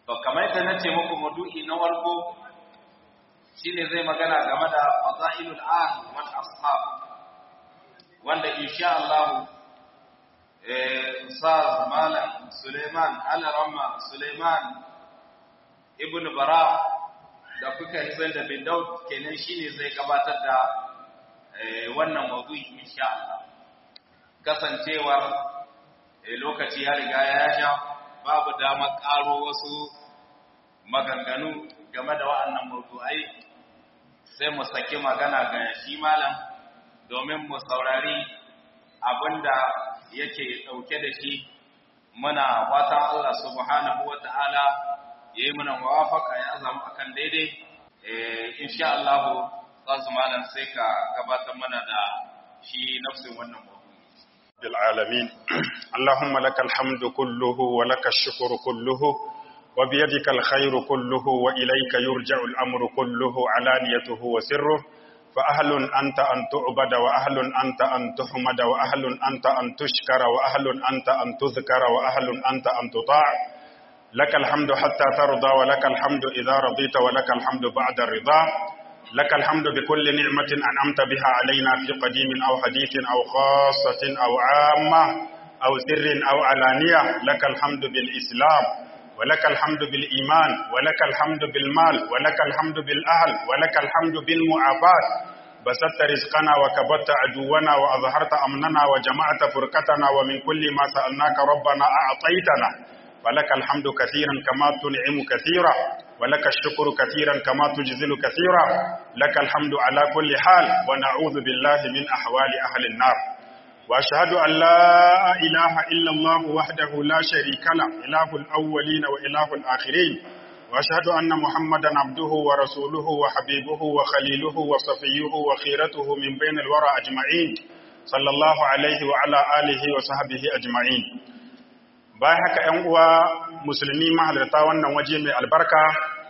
to kamar yadda nace muku maudu'i na warko shine zai magana game da fadailul ahl wal ashab wanda insha Allah Ustaz Malam Suleiman Al-Ramma Suleiman Ibn Bara da kuka yi san da bin Daud kenan shine zai gabatar da wannan maudu'i insha Allah kasancewar lokaci ya riga ya sha babu damar karo wasu maganganu game da wa'annan maudu'ai sai mu saki magana ga shi malam domin mu saurari abinda yake dauke da shi. Muna fatan Allah subhanahu wata'ala yayi mana muwafaqa ya azama akan daidai. Insha Allah zazu malam sai ka gabatar mana da shi nafsin wannan maudu'i. bil alamin Allahumma lakal hamdu kulluhu wa lakash shukru kulluhu wa bi yadikal khayru kulluhu wa ilayka yurja'u al amru kulluhu alaniyatuhu wa sirruhu فأهل أنت أن تعبد وأهل أنت أن تحمد وأهل أنت أن تشكر وأهل أنت أن تذكر وأهل أنت أن تطاع لك الحمد حتى ترضى ولك الحمد إذا رضيت ولك الحمد بعد الرضا لك الحمد بكل نعمة أنعمت بها علينا في قديم أو حديث أو خاصة أو عامة أو سر أو علانية لك الحمد بالإسلام ولك الحمد بالإيمان ولك الحمد بالمال ولك الحمد بالأهل ولك الحمد بالمعافاة بسطت رزقنا وكبت عدونا وأظهرت أمننا وجمعت فرقتنا ومن كل ما سألناك ربنا أعطيتنا ولك الحمد كثيرا كما تنعم كثيرا ولك الشكر كثيرا كما تجزل كثيرا لك الحمد على كل حال ونعوذ بالله من أحوال أهل النار وأشهد أن لا إله إلا الله وحده لا شريك له إله الأولين وإله الآخرين وأشهد أن محمدا عبده ورسوله وحبيبه وخليله وصفيه وخيرته من بين الورى أجمعين صلى الله عليه وعلى آله وصحبه أجمعين. bayan haka ‘yan uwa musulmi mahalarta wannan waje mai albarka,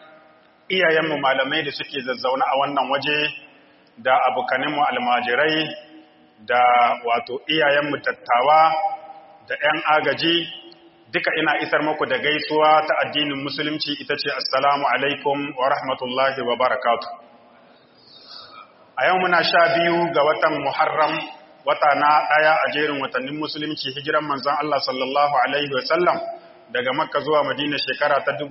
iyayenmu malamai da suke zazzauna a wannan waje da abokaninmu almajirai da wato iyayenmu tattawa da ‘yan agaji duka ina isar muku da gaisuwa ta addinin musulunci ita ce assalamu alaikum wa rahmatullahi wa barakatu. A yau muna 12 ga watan Muharram, wata na ɗaya a jerin watannin musulunci, hijiran manzon Allah sallallahu alaihi wa sallam daga Makka zuwa Madina shekara ta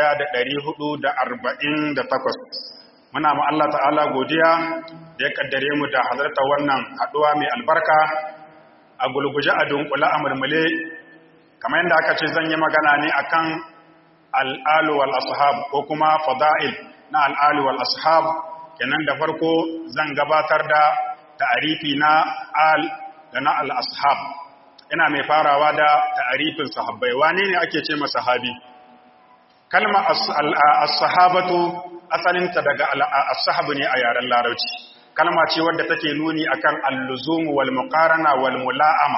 1448. Muna ma Allah ta'ala godiya da ya kaddare mu da halarta wannan haduwa mai albarka. A gulguje a dunkula a murmule, kamar yadda aka ce zan yi magana ne akan al'alu wal ashab ko kuma fada'il na al'alu wal ashab. Kenan da farko zan gabatar da ta'arifi na al da na al ashab. Ina mai farawa da ta'arifin sahabbai. Wane ne ake ce masa sahabi? Kalma as-sahabatu asalinta daga as-sahabu ne a yaren larabci. Kalma ce wadda take nuni akan al-luzum wal muqarana wal mula'ama.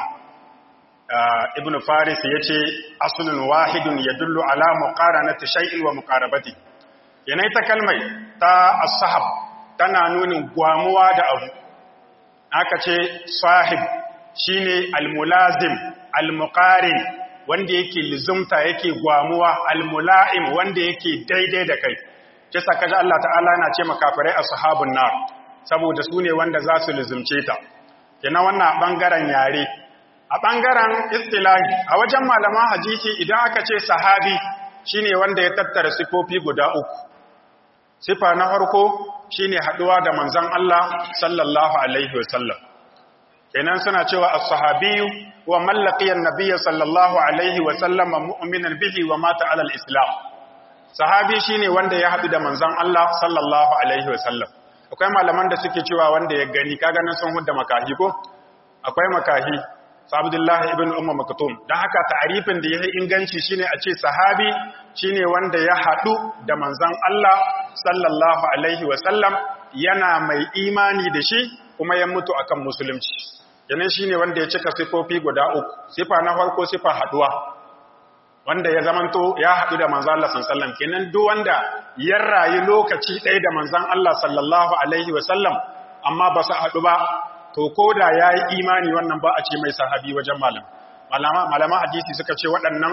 Ibn Faris yace aslun wahidun yadullu ala muqaranati shay'in wa muqarabati. Yana ita kalmai ta as-sahab tana nunin gwamuwa da abu. Aka ce sahib shine al-mulazim al-muqarin wanda yake lizumta yake gwamuwa, al-mula'im wanda yake daidai da kai. Kisa kaji Allah ta'ala yana ce makafirai ashabun nar saboda su ne wanda za su lizumce ta. Kina wannan bangaren yare. A bangaren istilahi, a wajen malaman hadisi idan aka ce sahabi shine wanda ya tattara sifofi guda uku. Sifa na farko shine haduwa da manzon Allah sallallahu alaihi wasallam. Kenan suna cewa as-sahabiyyu wa man laqiya an-nabiyya sallallahu alaihi wasallam mu'minan bihi wa mata ala al-islam. Sahabi shine wanda ya haɗu da manzon Allah sallallahu alaihi wasallam. Akwai malaman da suke cewa wanda ya gani, kaga nan sun hudda makahi ko? Akwai makahi, Abdullah ibn Maktum. Dan haka ta'arifin da yake inganci shine a ce sahabi shine wanda ya haɗu da manzon Allah sallallahu alaihi wasallam yana mai imani da shi kuma ya mutu akan musulunci. Kenan shine wanda ya cika sifofi guda uku. Sifa na farko sifa haɗuwa, wanda ya zamanto ya haɗu da manzon Allah sallallahu alaihi wasallam. Kenan duk wanda ya rayu lokaci ɗaya da manzon Allah sallallahu alaihi wasallam amma ba su haɗu ba, to koda yayi imani wannan ba a ce mai sahabi wajen malama hadisi suka ce waɗannan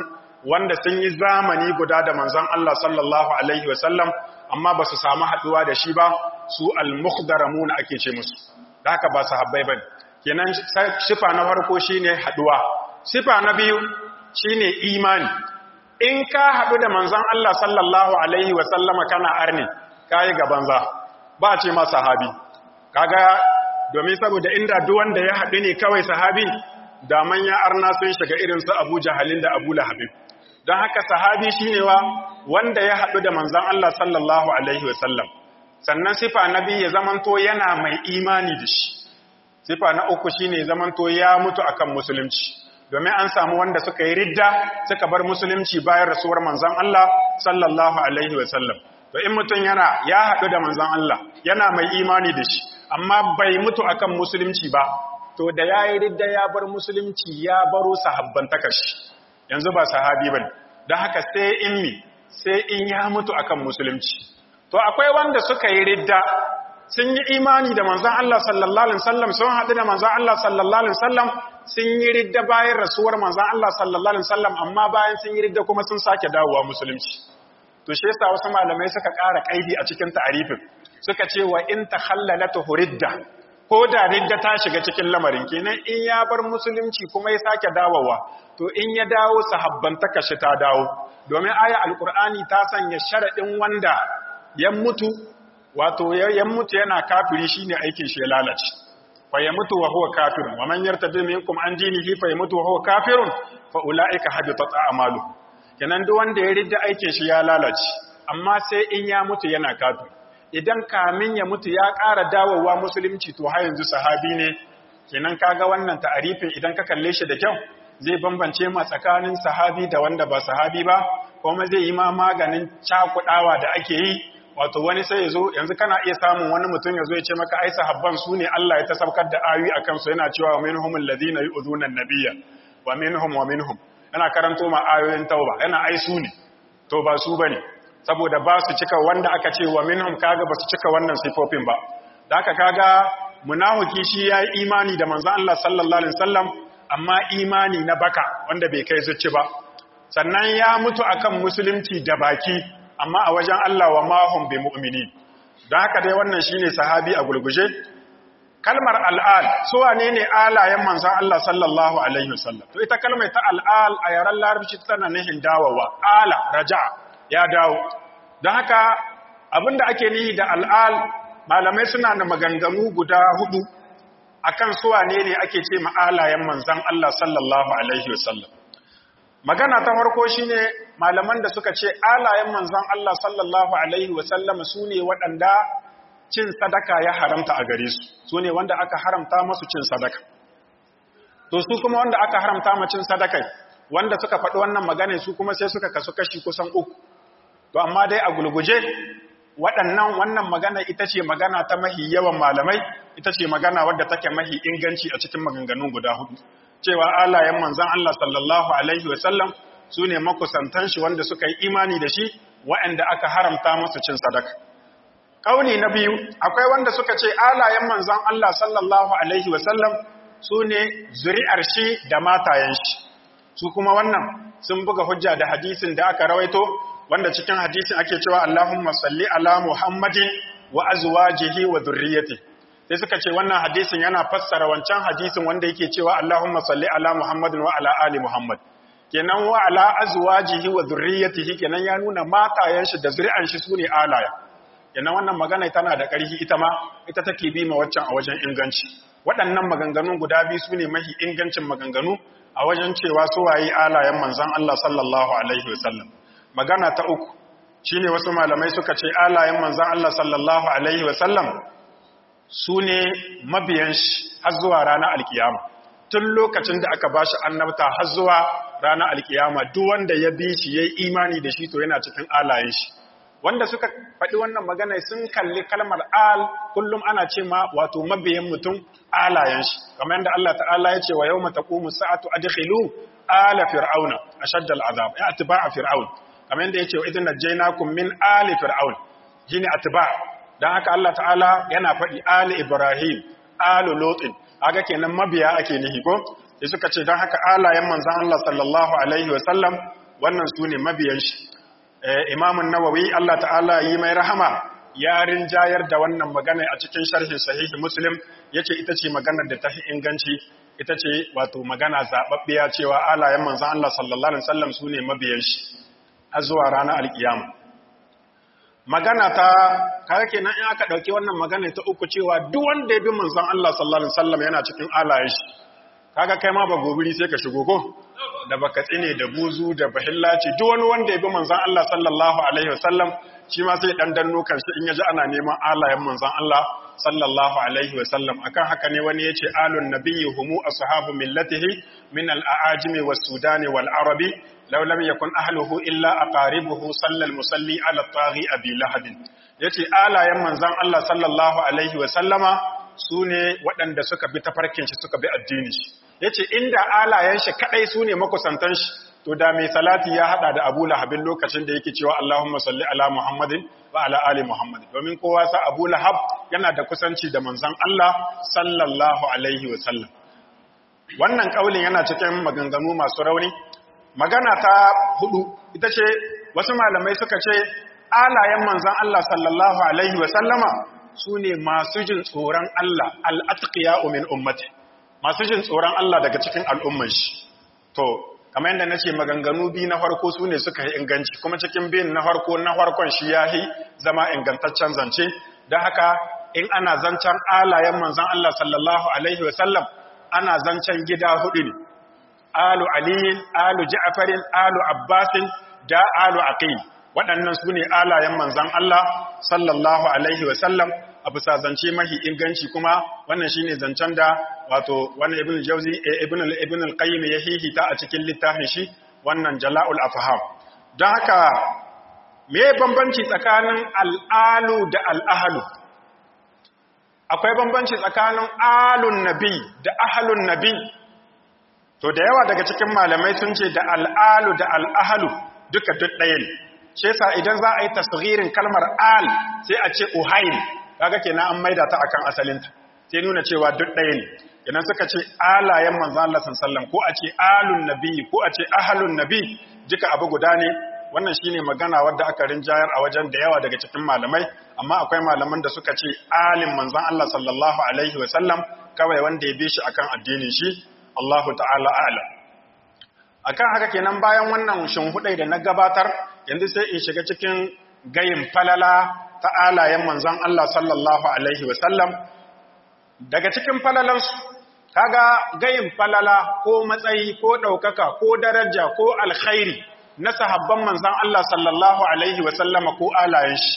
wanda sun yi zamani guda da manzon Allah sallallahu alaihi wasallam amma ba su samu haduwa da shi ba, su al-mukhdaramuna ake ce musu, da haka ba sahabbai bane. Kenan sifa na farko shine haduwa, sifa na biyu shine imani. In ka haɗu da manzon Allah sallallahu alaihi wasallama kana arni, kai ga banza, ba ce ma sahabi. Kaga domin saboda inda duk wanda ya haɗu ne kawai sahabi, da manya arna sun shiga irin su Abu Jahalin da Abu Lahab. Don haka sahabi shine wanda ya haɗu da manzon Allah sallallahu alaihi wasallam. Sannan sifa na biyu ya zamanto yana mai imani da shi. Sifa na uku shine zamanto ya mutu akan musulunci. Domin an samu wanda suka yi ridda suka bar musulunci bayan rasuwar manzon Allah sallallahu alaihi wasallam. To in mutum ya haɗu da manzon Allah, yana mai imani da shi, amma bai mutu akan musulunci ba, to da yayi ridda ya bar musulunci ya baro sahabban takashi. Yanzu ba sahabi bane. Dan haka sai in ya mutu akan musulunci. To akwai wanda suka yi ridda sun yi imani da manzon Allah sallallahu alaihi wasallam, sun haɗu da manzon Allah sallallahu alaihi wasallam, sun yi ridda bayan rasuwar manzon Allah sallallahu alaihi wasallam, amma bayan sun yi ridda kuma sun sake dawowa musulunci. To shi yasa wasu malamai suka ƙara kaidi a cikin ta'arifin, suka ce wa in takhallalatu ridda, ko da ridda ta shiga cikin lamarin, kenan in ya bar musulunci kuma ya sake dawowa, to in ya dawo sahabbantaka shi ta dawo. Domin aya alqur'ani ta sanya sharadin wanda ya mutu, wato ya mutu yana kafiri shine aikin shi ya lalace. Fa ya mutu wa huwa kafirun, wa man yartadi minkum an dinihi fa yamutu wa huwa kafirun, fa ulaika habitat a'maluhum. Kenan duk wanda ya ridda aikin shi ya lalace, amma sai in ya mutu yana kafir. Idan kamin ya mutu ya ƙara dawowa musulunci, to har yanzu sahabi ne. Kenan kaga wannan ta'arifin idan ka kalle shi da kyau, zai bambance ma tsakanin sahabi da wanda ba sahabi ba, kuma zai yi ma maganin cakudawa da ake yi. Wato wani sai ya zo, yanzu kana iya samun wani mutum ya zo ya ce maka ai sahabban su ne Allah ya ta saukar da ayoyi a kansu, yana cewa wa minhum alladhina yu'dhuna an-nabiyya wa minhum yana karanto ma ayoyin tauba, yana ai su ne. To ba su bane, saboda ba su cika wanda aka ce wa minhum, kaga ba su cika wannan sifofin ba. Da haka kaga munafiki shi yayi imani da manzon Allah sallallahu alaihi wasallam, amma imani na baka wanda bai kai zuci ba. Sannan ya mutu akan musulunci da baki, amma a wajen Allah wa mahum bi mu'minin. Don haka dai wannan shine sahabi a gulguje. Kalmar al'al, su wane ne alayen manzon Allah sallallahu alaihi wasallam? To ita kalmar ta al'al a yaren larabci tana nihin dawowa, ala raja'a, ya dawo. Don haka abinda ake nihi da al'al, malamai suna da maganganu guda 4 akan su wane ne ake ce ma alayen manzon Allah sallallahu alaihi wasallam. Magana ta farko shine malaman da suka ce alayen manzon Allah sallallahu alaihi wasallam sune waɗanda cin sadaka ya haramta a gare su, sune wanda aka haramta masu cin sadaka. To su kuma wanda aka haramta ma cin sadaka, wanda suka faɗi wannan magana su kuma sai suka kasu kashi kusan 3. To amma dai a gulguje wannan magana ita ce magana ta mahi yawan malamai, ita ce magana wadda take mahi inganci a cikin maganganun guda 4. Cewa alayen manzan Allah sallallahu alaihi wasallam su ne makusantan shi wanda suka yi imani da shi, waɗanda aka haramta musu cin sadaka. Kauli na biyu, akwai wanda suka ce alayen manzan Allah sallallahu alaihi wasallam su ne zuri'ar shi da matayen shi. Su kuma wannan sun buga hujja da hadisin da aka rawaito, wanda cikin hadisin ake cewa Allahumma salli ala Muhammadin wa azwajihi wa dhurriyyatihi. Sai suka ce wannan hadisin yana fassara wancan hadisin wanda yake cewa Allahumma salli ala Muhammadin wa ala ali Muhammad. Kenan wa ala azwajihi wa dhurriyyatihi, kenan ya nuna matayen shi da zuri'an shi sune alaya. Kenan wannan magana tana da ƙarfi, ita take bi ma waccan a wajen inganci. Waɗannan maganganun guda biyu sune mahi ingancin maganganu a wajen cewa su waye alayen manzon Allah sallallahu alaihi wasallam. Magana ta uku shine wasu malamai suka ce alayen manzon Allah sallallahu alaihi wasallam su ne mabiyan shi har zuwa ranar alkiyama. Tun lokacin da aka bashi annabta har zuwa ranar alkiyama, duk wanda ya bi shi yayi imani da shi to yana cikin alayen shi. Wanda suka faɗi wannan magana sun kalli kalmar al, kullum ana ce ma wato mabiyan mutum alayen shi, kamar yadda Allah ta'ala ya ce wa yawma taqumu sa'atu adkhilu ala fir'auna ashadda al'azab, ya atba'a fir'aun, kamar yadda ya ce wa idan najaynakum min ali fir'aun, shine atba'. Dan haka Allah ta'ala yana faɗi ali Ibrahim, ali Lutin, haka kenan mabiya ake nihi ko? Sai suka ce dan haka alayen manzon Allah sallallahu alaihi wa sallam wannan su ne mabiyan shi imamun nawawi Allah ta'ala yi mai rahama ya rinjayar da wannan magana a cikin sharhin sahihi muslim yace ita ce maganar da ta fi inganci ita ce wato magana zababbiya cewa alayen manzon Allah sallallahu alaihi wasallam su ne mabiyan shi har zuwa ranar alkiyama magana ta kaga kenan in aka dauki wannan magana ta uku cewa duk wanda ya bi manzon Allah sallallahu alaihi wasallam yana cikin alayen shi kaga kai ma ba gobiri sai ka shigo ko da baka tsine da buzu da bahillaci duk wani wanda ya bi manzon Allah sallallahu alaihi wasallam shi ma sai dan danno kanshi in yaji ana neman alayen manzon Allah sallallahu alaihi wasallam akan haka ne wani yace alun nabiyyi humu ashabu millatihi min al-aajimi was-sudani wal-arabi law lam yakun ahluhu illa aqaribuhu sallal musalli ala taghi abi lahab yace alayen manzon Allah sallallahu alaihi wasallama sune waɗanda suka bi tafarkin shi suka bi addini shi yace inda alayen shi kadai sune makusantan shi to da mai salati ya hada da Abu Lahabin lokacin da yake cewa Allahumma salli ala Muhammadin wa ala ali Muhammadin domin kowa sa Abu Lahab yana da kusanci da manzon Allah sallallahu alaihi wa sallam wannan kaulin yana cikin maganganu masu rauni magana ta hudu ita ce wasu malamai suka ce alayen manzon Allah sallallahu alaihi wa sallama sune masu jin tsoron Allah al-atqiya'u min ummati masu jin tsoron Allah daga cikin al'umman shi to kamar yadda na ce maganganu biyu na farko su ne suka yi inganci kuma cikin biyun na farkon shi ya yi zama ingantaccen zance don haka in ana zancen alayen manzan Allah sallallahu Alaihi wasallam ana zancen gida hudu ne alu aliyin alu ja'afarin alu abbasin da alu aqil waɗannan su ne alayen manzan Allah sallallahu Alaihi wasallam a bisa zance mahi inganci kuma wannan shine zancen da wato wannan ibn jawzi ibn al-qayyim ya hihita a cikin littafin shi wannan jala'ul afham don haka me bambanci tsakanin al-alu da al-ahlu akwai bambanci tsakanin alun nabi da ahlun nabi to da yawa daga cikin malamai sun ce da al-alu da al-ahlu duka duk ɗaya ne shi yasa idan za a yi tasghirin kalmar al sai a ce uhayl kaga kenan an maida ta akan asalinta sai nuna cewa duk ɗaya ne idan suka ce alayen manzo Allah sallallahu ko a ce alun nabi ko a ce ahlun nabi duka abu guda ne wannan shine magana wadda aka rinjayar a wajen da yawa daga cikin malamai amma akwai malaman da suka ce alin manzon Allah sallallahu alaihi wasallam kawai wanda ya bi shi akan addinin shi Allahu ta'ala a'lam akan haka kenan bayan wannan shinhudai da na gabatar yanzu sai in shiga cikin gayin falala ta alayen manzon Allah sallallahu alaihi wasallam daga cikin falalansu kaga gayin falala ko matsayi ko ɗaukaka ko daraja ko alkhairi na sahabban manzon Allah sallallahu alaihi wasallama ko alayen shi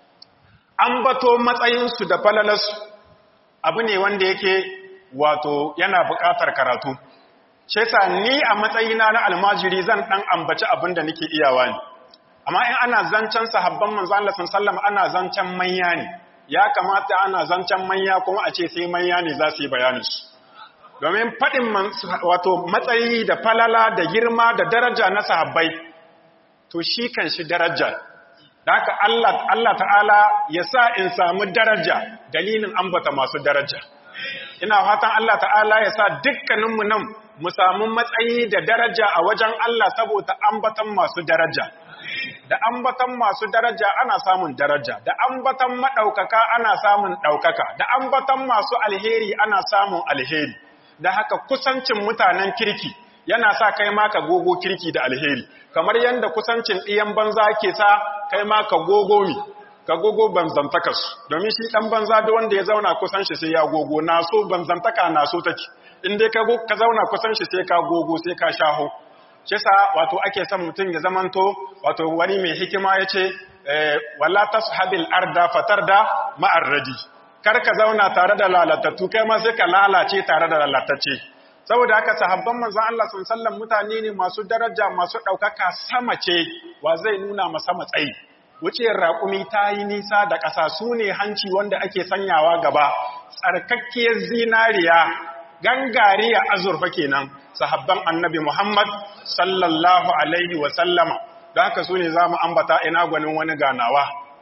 an bato matsayinsu da falalarsu abu ne wanda yake wato yana buƙatar karatu shi yasa ni a matsayina na almajiri zan dan ambaci abin da nake iyawa ne amma in ana zancen sahabban manzo Allah sallallahu ana zancen manya ne ya kamata ana zancen manya kuma a ce sai manya ne za su yi bayanin su domin fadin wato matsayi da falala da girma da daraja na sahabbai to shi kan shi daraja da haka Allah ta'ala ya sa in samu daraja dalilin ambata masu daraja ina fatan Allah ta'ala ya sa dukkaninmu nan mu samu matsayi da daraja a wajen Allah saboda ambatan masu daraja da ambatan masu daraja ana samun daraja da ambatan madaukaka ana samun daukaka da ambatan masu alheri ana samun alheri da haka kusancin mutanen kirki yana sa kai ma ka gogo kirki da alheri kamar yanda kusancin ɗiyan banza ke sa kai ma ka gogo mi ka gogo banzantakas domin shi dan banza da wanda ya zauna kusan shi sai ya gogo na so banzantaka na so take in dai ka zauna kusan shi sai ka gogo sai ka shaho shi yasa wato ake son mutum ya zamanto wato wani mai hikima yace wala tashabil arda fatarda ma'ar radi kar ka zauna tare da lalatattu kai ma sai ka lalace tare da lalatacce saboda haka sahabban manzon Allah sallallahu alaihi wasallam mutane ne masu daraja masu daukaka sama ce wa zai nuna masa matsayi wuciyar raƙumi ta yi nisa da ƙasa su ne hanci wanda ake sanyawa gaba tsarkakkiyar zinariya gangariya azurfa kenan sahabban annabi Muhammad sallallahu alaihi wasallama da haka su ne za mu ambata ina gwanin wani ganawa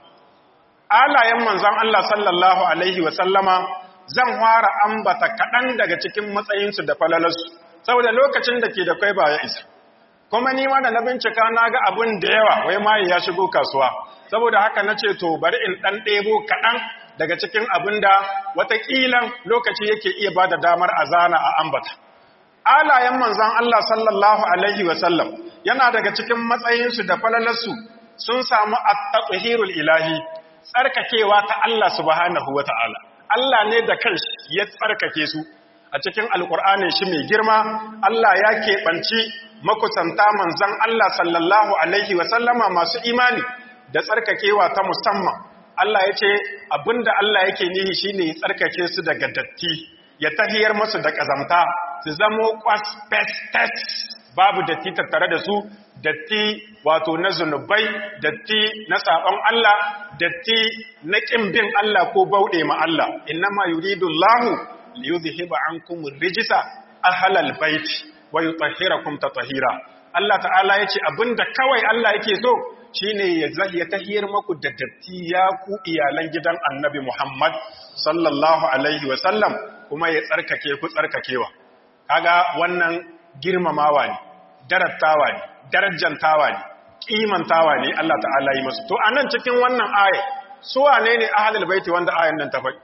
alayen manzon Allah sallallahu alaihi wasallama zan fara ambata kaɗan daga cikin matsayinsu da falalarsu saboda lokacin da ke da kai ba ya isa kuma ni ma da na bincika na ga abin da yawa wai maye ya shigo kasuwa saboda haka na ce to bari in ɗan ɗebo kaɗan daga cikin abin da wataƙilan lokaci yake iya ba da damar a zana a ambata. Alayen manzan Allah sallallahu Alaihi wasallam yana daga cikin matsayinsu da falalarsu sun samu at-tathhirul ilahi, tsarkakewa ta Allah subhanahu wa ta'ala. Allah ne da kanshi ya tsarkake su a cikin alƙur'anin shi mai girma. Allah ya keɓanci makusanta manzan Allah sallallahu Alaihi wasallama masu imani da tsarkakewa ta musamman. Allah ya ce abinda Allah yake nihi shine ya tsarkake su daga datti, ya tahiyar musu da ƙazamta, su zamo kwasfestes babu datti tattare da su, datti wato na zunubai, datti na saɓon Allah, datti na ƙin bin Allah ko bauɗe ma Allah. Innama yuridu Allahu liyudhhiba ankum ar-rijsa ahlal baiti wa yutahhirakum tatahira. Allah ta'ala yace abinda kawai Allah yake so shine ya tahiyar maku da datti ya ku iyalan gidan Annabi Muhammad sallallahu alaihi wa sallam, kuma ya tsarkake ku tsarkakewa. Kaga wannan girmamawa ne, darattawa ne, darajantawa ne, kimantawa ne Allah ta'ala yi masu. To anan cikin wannan aya su wane ne ahlul baiti wanda ayan nan ta faɗi?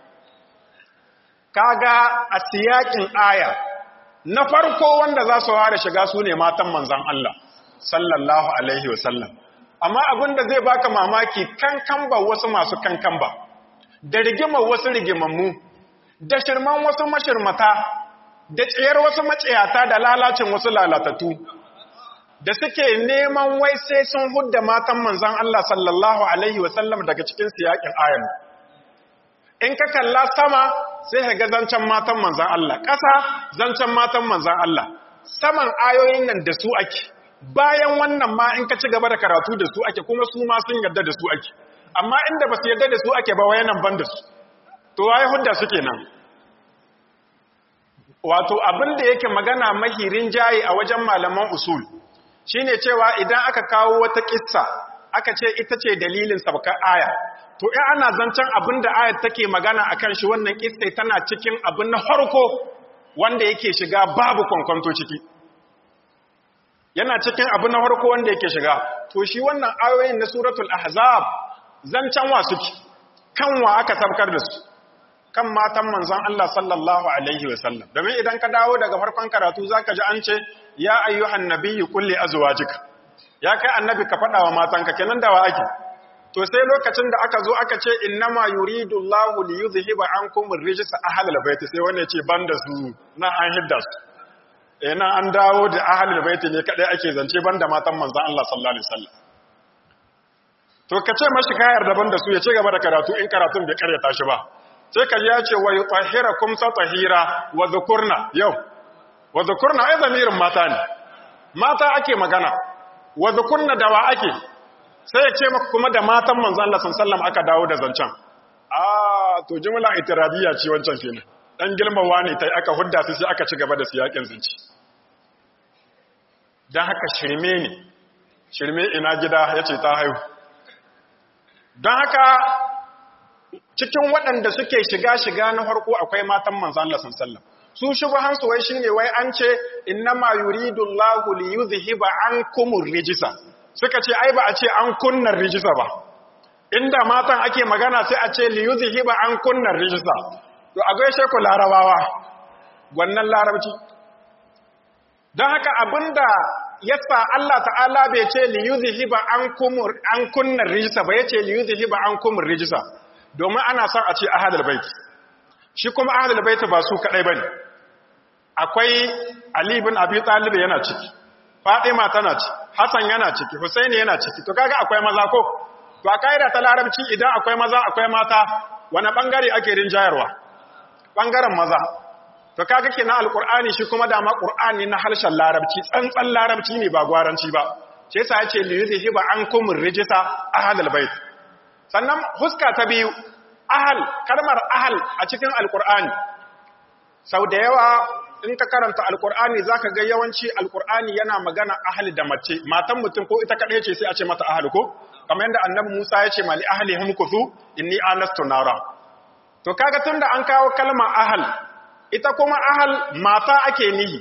Kaga a siyakin aya na farko wanda za su fara shiga su ne matan manzon Allah sallallahu alaihi wa sallam. Amma abinda zai baka mamaki kankamba wasu masu kankamba, da rigimar wasu rigimammu, da shirman wasu mashirmata, da tsayar wasu maciyata da lalacin wasu lalatattu, da suke neman wai sai sun hudda matan manzan Allah sallallahu Alaihi wasallam daga cikin siyakin ayan. In ka kalla sama sai ka ga zancen matan manzan Allah, ƙasa zancen matan manzan Allah, saman ayoyin nan da su ake. Bayan wannan ma in ka ci gaba da karatu da su ake, kuma su ma sun yarda da su ake, amma inda ba su yarda da su ake ba wayanan ban da su, to waye hudda suke nan. Wato abin da yake magana mahirin jayi a wajen malaman usul shine cewa idan aka kawo wata kissa aka ce ita ce dalilin sabkar aya, to in ana zancen abin da ayat take magana akan shi, wannan kissa tana cikin abin na farko wanda yake shiga babu kwankwanto ciki, yana cikin abu na farko wanda yake shiga. To shi wannan ayoyin na suratul ahzab zancan wa suke, kan wa aka sabkar da su, kan matan manzon Allah sallallahu alaihi wasallam. Domin idan ka dawo daga farkon karatu zaka ji an ce ya ayyuhan nabiyyu qul li azwajika, ya kai annabi ka faɗa wa matanka, kenan da wa ake. To sai lokacin da aka zo aka ce innama yuridu Allahu li yuzhiba ankum ar-rijsa ahlal bait, sai wanda ya ce banda su na an hidda su. Ina an dawo da ahlul baiti ne kadai ake zance banda matan manzon Allah sallallahu alaihi wasallam. To kace mashi kayar daban da su ya ce gaba da karatu in karatun bai karyata shi ba. Sai ka ya ce wa yutahhirakum tatahira wa dhukurna, yau wa dhukurna ai zamirin mata ne, mata ake magana, wa dhukurna dawa ake, sai ya ce maka kuma da matan manzon Allah sallallahu alaihi wasallam aka dawo da zancen. To jumla itiradiyya ce wancan kenan, dan girmawa ne tai aka hudda su sai aka ci gaba da siyakin zance. Dan haka shirme ne, shirme ina gida yace ta haihu. Dan haka cikin waɗanda suke shiga na farko akwai matan manzon Allah sallallahu alaihi wasallam. Su shubhan su wai shine wai an ce innama yuridu Allahu li yuzhiba ankumur rijsa. Suka ce ai ba a ce an kunnar rijsa ba. Inda matan ake magana sai a ce li yuzhiba ankunnar rijsa. To a gaishe ku larabawa wannan larabci. Don haka abinda yasa Allah ta'ala bai ce li yuzhiba ankunnar rijsa ba, yace li yuzhiba ankumur rijsa. Domin ana son a ce ahlul bait. Shi kuma ahlul bait ba su kadai bane. Akwai Ali ibn Abi Talib yana ciki, Fatima tana ciki, Hassan yana ciki, Husaini yana ciki. To kaga akwai maza ko? To a kaida ta larabci idan akwai maza akwai mata, wani bangare ake rinjayarwa? Bangaren maza. To kaga kenan alqur'ani shi kuma dama qur'ani na harshen larabci, tsantsan larabci ne ba gwaranci ba. Sai yasa yace li yuzhiba ankumur rijsa ahlul bait. Sannan huska ta biyu, ahal, kalmar ahal a cikin alkur'ani sau da yawa in ka karanta alkur'ani za ka ga yawanci alkur'ani yana magana ahal da mace, matan mutum ko ita kaɗai ce sai a ce mata ahal ko? Kamar yadda annabi Musa ya ce mali ahali humkusu inni anastu nara. To kaga tun da an kawo kalmar ahal, ita kuma ahal mata ake nihi,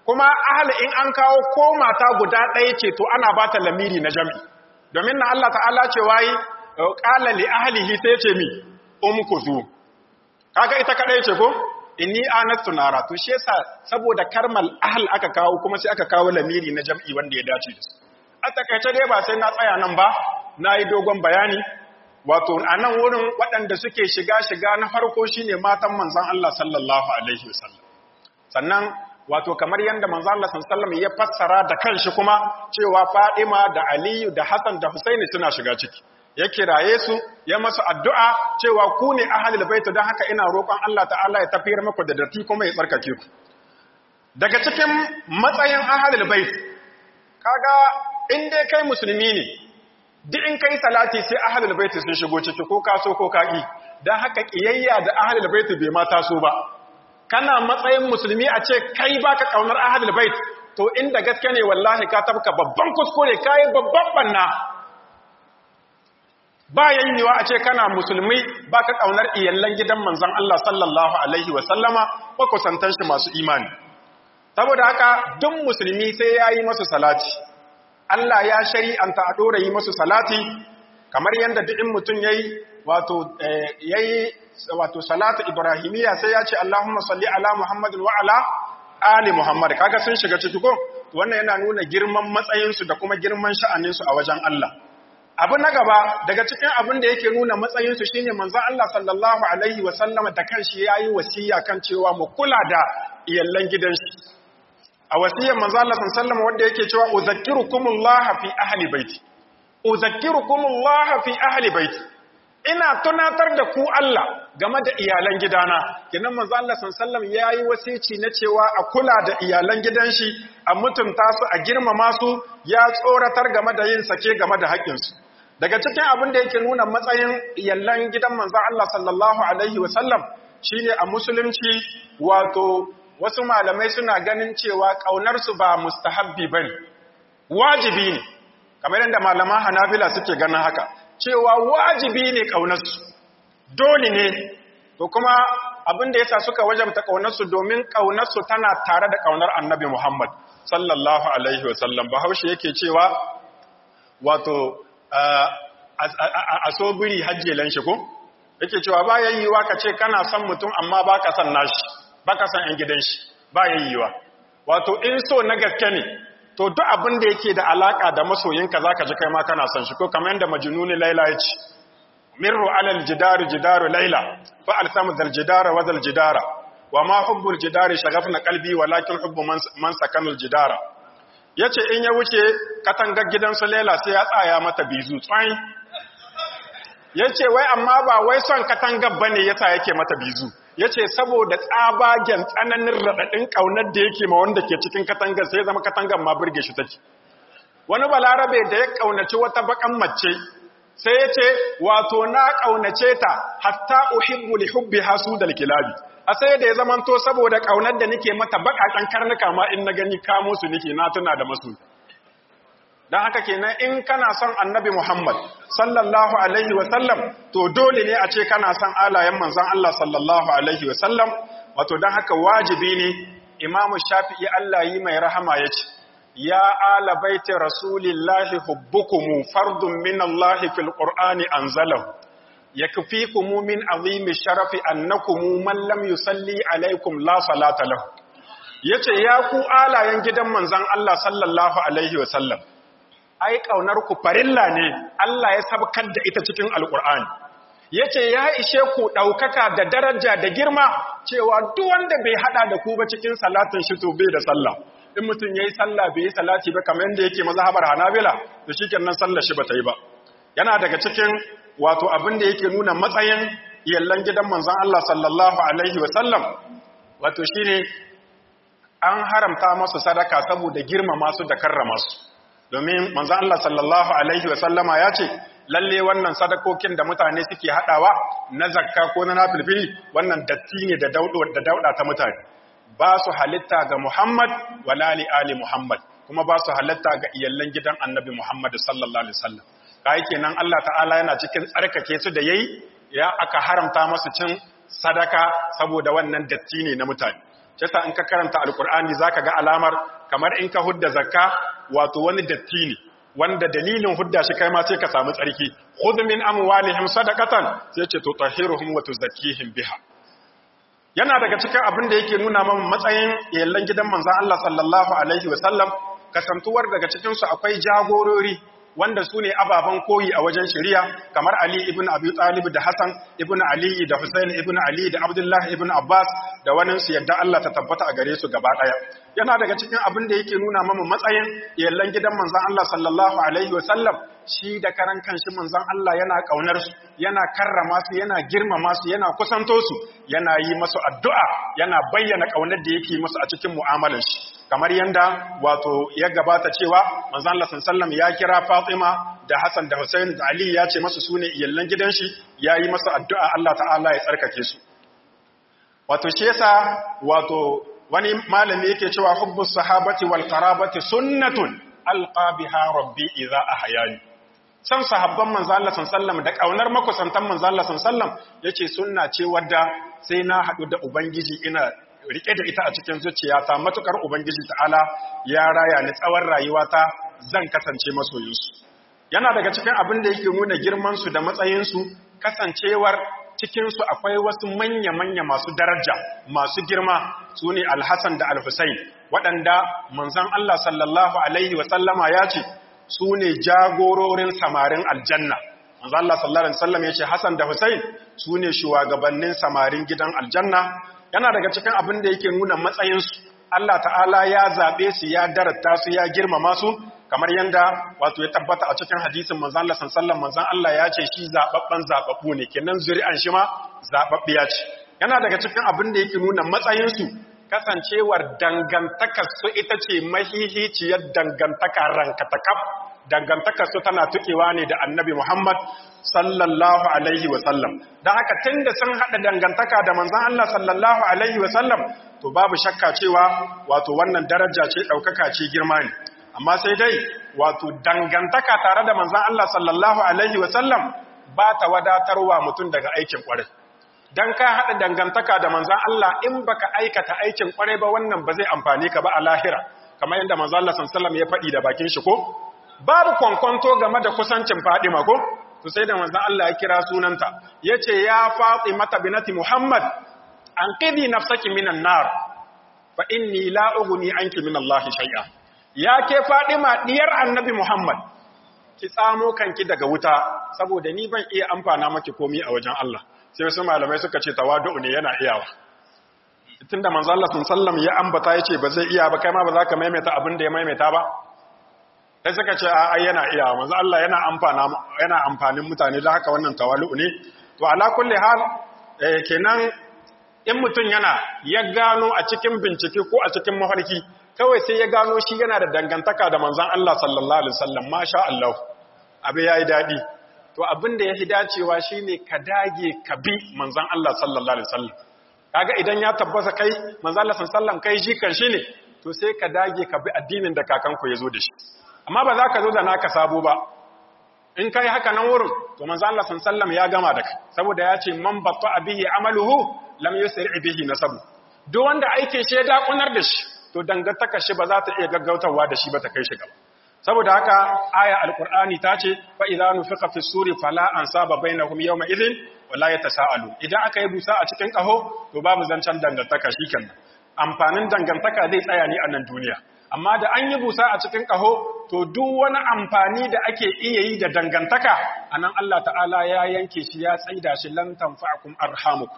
kuma ahli in an kawo ko mata guda ɗaya ce to ana ba ta lamiri na jami domin na Allah ta'ala ce wayi qala li ahlihi sai ce mi umkuzu kaga ita kadai ce ko inni anastu nara to shi yasa saboda karmal ahl aka kawo kuma sai aka kawo lamiri na jami wanda ya dace da su a takaice dai ba sai na tsaya nan ba nayi dogon bayani wato anan wurin waɗanda suke shiga na farko shine matan manzon Allah sallallahu alaihi wasallam sannan wato kamar yanda manzon Allah sallallahu alaihi wasallam ya fassara da kanshi kuma cewa Fadima da Aliyu da Hassan da Husaini suna shiga ciki ya kiraye su ya masu addu'a cewa ku ne ahlul bait don haka ina roƙon Allah ta'ala ya tafiyar muku da datti kuma ya tsarkake ku daga cikin matsayin ahlul bait kaga in dai kai musulmi ne duk in kai salati sai ahlul bait sun shigo ciki ko kaso ko kaki dan haka kiyayya da ahlul bait bai ma taso ba kana matsayin musulmi a ce kai baka kaunar ahlul bait to inda gaske ne wallahi ka tabka babban kuskure kai babban banna ba yayyewa a ce kana musulmi baka kaunar iyallan gidan manzon Allah sallallahu alaihi wa sallama ko kusantan shi masu imani saboda haka duk musulmi sai yayi masa salati Allah ya shari'anta a dora yi masa salati kamar yanda duk mutum yayi wato salatu ibrahimiyya sai ya ce Allahumma salli ala Muhammadin wa ala ali Muhammad kaga sun shiga ciki ko wannan yana nuna girman matsayin su da kuma girman sha'anin su a wajen Allah abu na gaba daga cikin abin da yake nuna matsayin su shine manzon Allah sallallahu alaihi wa sallam da kanshi yayi wasiya kan cewa mu kula da iyallan gidan shi a wasiyar manzon Allah sallallahu alaihi wa sallam wanda yake cewa uzakkirukumullah fi ahli baiti uzakkirukumullah fi ahli baiti ina tunatar da ku Allah game da iyalan gidana kenan manzo Allah sallallahu alaihi yayi wasici na cewa a kula da iyalan gidan shi a mutunta su a girmama su ya tsoratar game da yin sake game da haƙƙin su daga cikin abin da yake nuna matsayin iyalan gidan manzo Allah sallallahu alaihi wasallam shine a musulunci wato wasu malamai suna ganin cewa kaunar su ba mustahabbi bane wajibi ne kamar yadda malaman Hanabila suke ganin haka cewa wajibi ne ƙaunarsu dole ne to kuma abinda yasa suka wajabta ƙaunarsu domin ƙaunarsu tana tare da ƙaunar annabi Muhammad sallallahu alaihi wasallam bahaushe yake cewa wato a so biri hajjelan shi ko yake cewa ba yayyiwa ka ce kana son mutum amma ba ka son nashi ba ka son ‘yan gidan shi ba yayyiwa wato in so na gaske ne to duk abin da yake da alaka da masoyinka zaka ji kai ma kana son shi ko kamar yanda majnuni laila ya ce mirru alal jidaru laila fa alsamu zal jidara wa zal jidara wa ma hubbul jidari shaghafna qalbi walakin hubbu man sakanul jidara yace in ya wuce katangar gidansu laila sai ya tsaya mata bizu tsayi yace wai amma ba wai son katangar bane yasa yake mata bizu yace saboda tsabagen tsananin radadin kaunar da yake ma wanda ke cikin katangar sai zama katangar ma burge shi take wani balarabe da ya kaunaci wata bakan mace sai yace wato na kaunace ta hatta uhibbu li hubbiha sudal kilabi a sai da ya zamanto saboda kaunar da nake mata bakakan karnuka ma in na gani kamo su nake na tuna da masu dan haka kenan in kana son annabi Muhammad sallallahu alaihi wasallam to dole ne a ce kana son alayen manzon Allah sallallahu alaihi wasallam wato dan haka wajibi ne Imam Shafi'i Allah yi mai rahama yace ya ala baiti rasulillahi hubbukum fardun min Allah fil qur'ani anzalahu yakfikum min azimi sharafi annakum man lam yusalli alaikum la salata lahu yace ya ku alayen gidan manzon Allah sallallahu alaihi wasallam ai kaunar ku farilla ne Allah ya sabkar da ita cikin alqur'ani yace ya ishe ku daukaka da daraja da girma cewa duk wanda bai hada da ku ba cikin salatin shi to bai da sallah in mutun yayi sallah bai yi salati ba kamar yanda yake mazhabar Hanabila to shikenan sallar shi bata yi ba yana daga cikin wato abin da yake nuna matsayin iyallan gidan manzon Allah sallallahu alaihi wasallam wato shine an haramta masu sadaka saboda girmama su da karrama su domin manzon Allah sallallahu alaihi wasallama ya ce lalle wannan sadakokin da mutane suke hadawa na zakka ko na nafilfili wannan datti ne da dauda ta mutane ba su halitta ga Muhammad wala li ali Muhammad kuma ba su halitta ga iyallan gidan Annabi Muhammad sallallahu alaihi wasallam kai kenan Allah ta'ala yana cikin tsarkake su da yayi ya aka haramta masu cin sadaka saboda wannan datti ne na mutane yasa in ka karanta alqur'ani zaka ga alamar kamar in ka hudda zakka wato wani datti ne wanda dalilin hudda shi kai ma sai ka samu tsarki khudh min amwalihim sadaqatan sai ce tutahhiruhum wa tuzakkihim biha. Yana daga cikin abin da yake nuna mana matsayin yallan gidan manzon Allah sallallahu alaihi wasallam kasantuwar daga cikin su akwai jagorori wanda su ne ababen koyi a wajen shari'a kamar Ali ibn Abi Talib da Hassan ibn Ali da Hussein ibn Ali da Abdullah ibn Abbas da wani su yadda Allah ta tabbata a gare su gaba daya. Yana daga cikin abin da yake nuna mana matsayin yallan gidan manzon Allah sallallahu alaihi wasallam shi da karan kanshi manzon Allah yana kaunar su, yana karrama su, yana girmama su, yana kusanto su, yana yi masu addu'a, yana bayyana kaunar da yake musu a cikin mu'amalar shi. Kamar yanda wato ya gabata cewa manzon Allah sallallahu ya kira Fatima da Hassan da Hussein da Ali ya ce masu sune iyallan gidan shi, yayi masa addu'a Allah ta'ala ya tsarkake su. Wato shi yasa wato wani malami yake cewa hubbus sahabati wal qarabati sunnatun alqa biha rabbi idza ahyani. San sahabban manzo Allah sallallahu da kaunar makusantan manzo Allah sallallahu yace sunna ce wadda sai na hadu da ubangiji ina rike da ita a cikin zuciyata matukar ubangiji ta'ala ya raya ni tsawon rayuwata zan kasance masoyinsu. Yana daga cikin abin da yake nuna girman su da matsayin su kasancewar cikin su akwai wasu manya-manya masu daraja masu girma sune Al-Hasan da Al-Husayn waɗanda manzon Allah sallallahu alaihi wa sallama ya ce su ne jagororin samarin aljanna. Manzo Allah sallallahu alaihi wasallam yace Hassan da Hussein su ne shugabannin samarin gidan aljanna. Yana daga cikin abin da yake nuna matsayin su. Allah ta'ala ya zabe su, ya darata su, ya girmama su kamar yanda wato ya tabbata a cikin hadisin manzo Allah sallallahu alaihi wasallam. Manzo Allah ya ce shi zababban zababbu ne, kenan zuri'an shi ma zababbiya ce. Yana daga cikin abin da yake nuna matsayin su kasancewar dangantakar su ita ce mahihiciyar dangantaka rankatakaf. Dangantakar su tana tukewa ne da Annabi Muhammad sallallahu alaihi wasallam. Dan haka tunda sun hada dangantaka da manzon Allah sallallahu alaihi wasallam to babu shakka cewa wato wannan daraja ce daukaka ce girma ne. Amma sai dai wato dangantaka tare da manzon Allah sallallahu alaihi wasallam ba ta wadatarwa mutum daga aikin kwarai. Dan ka hada dangantaka da manzon Allah in baka aikata aikin kwarai ba wannan ba zai amfane ka ba a lahira. Kamar yadda manzon Allah sallallahu alaihi wasallam ya faɗi da bakin shi ko babu kwankwanto game da kusancin Fadima ko to sai da manzon Allah ya kira sunanta yace ya Fatimata binati Muhammad anqidhi nafsaki minan nar fa inni la ughni anki min Allah shay'a. Ya ke Fadima diyar Annabi Muhammad ki tsamo kanki daga wuta saboda ni ban iya amfana maki komai a wajen Allah. Sai wasu malamai suka ce tawadu ne yana iyawa. Tunda manzon Allah sallallahu alaihi wasallam ya ambata yace ba zai iya ba kai ma ba za ka maimaita abin da ya maimaita ba. Sai suka ce a yana iya manzo Allah yana amfanin mutane da haka wannan tawalu ne. To ala kulli hal kenan in mutun ya gano a cikin bincike ko a cikin mafarki kawai sai ya gano shi yana da dangantaka da manzon Allah sallallahu alaihi wasallam masha Allah abe yayi dadi. To abin da yafi dacewa shine ka dage ka bi manzon Allah sallallahu alaihi wasallam. Kaga idan ya tabbata kai manzon Allah sallallahu alaihi wasallam kai jikan shi ne to sai ka dage ka bi addinin da kakanku ya zo da shi. Amma ba za ka zo da naka sabo ba in kai haka nan wurin to manzo Allah sallallahu ya gama da kai saboda ya ce man batta bihi amaluhu lam yusri bihi nasabu. Duk wanda aikin shi ya dakunar da shi to dangantaka shi ba za ta iya gaggautawa da shi ba ta kai shi gaba. Saboda haka aya alqur'ani ta ce fa idza nufiqa fi suri fala ansaba bainahum yawma idhin wala yatasaalu. Idan aka yi busa a cikin kaho to babu zancan dangantaka shikenan. Amfanin dangantaka zai tsaya ne a nan duniya. Amma da an yi busa a cikin ƙaho, to duk wani amfani da ake iya yi da dangantaka, a nan Allah ta'ala ya yanke shi ya tsaida shi lan tanfa'akum arhamukum.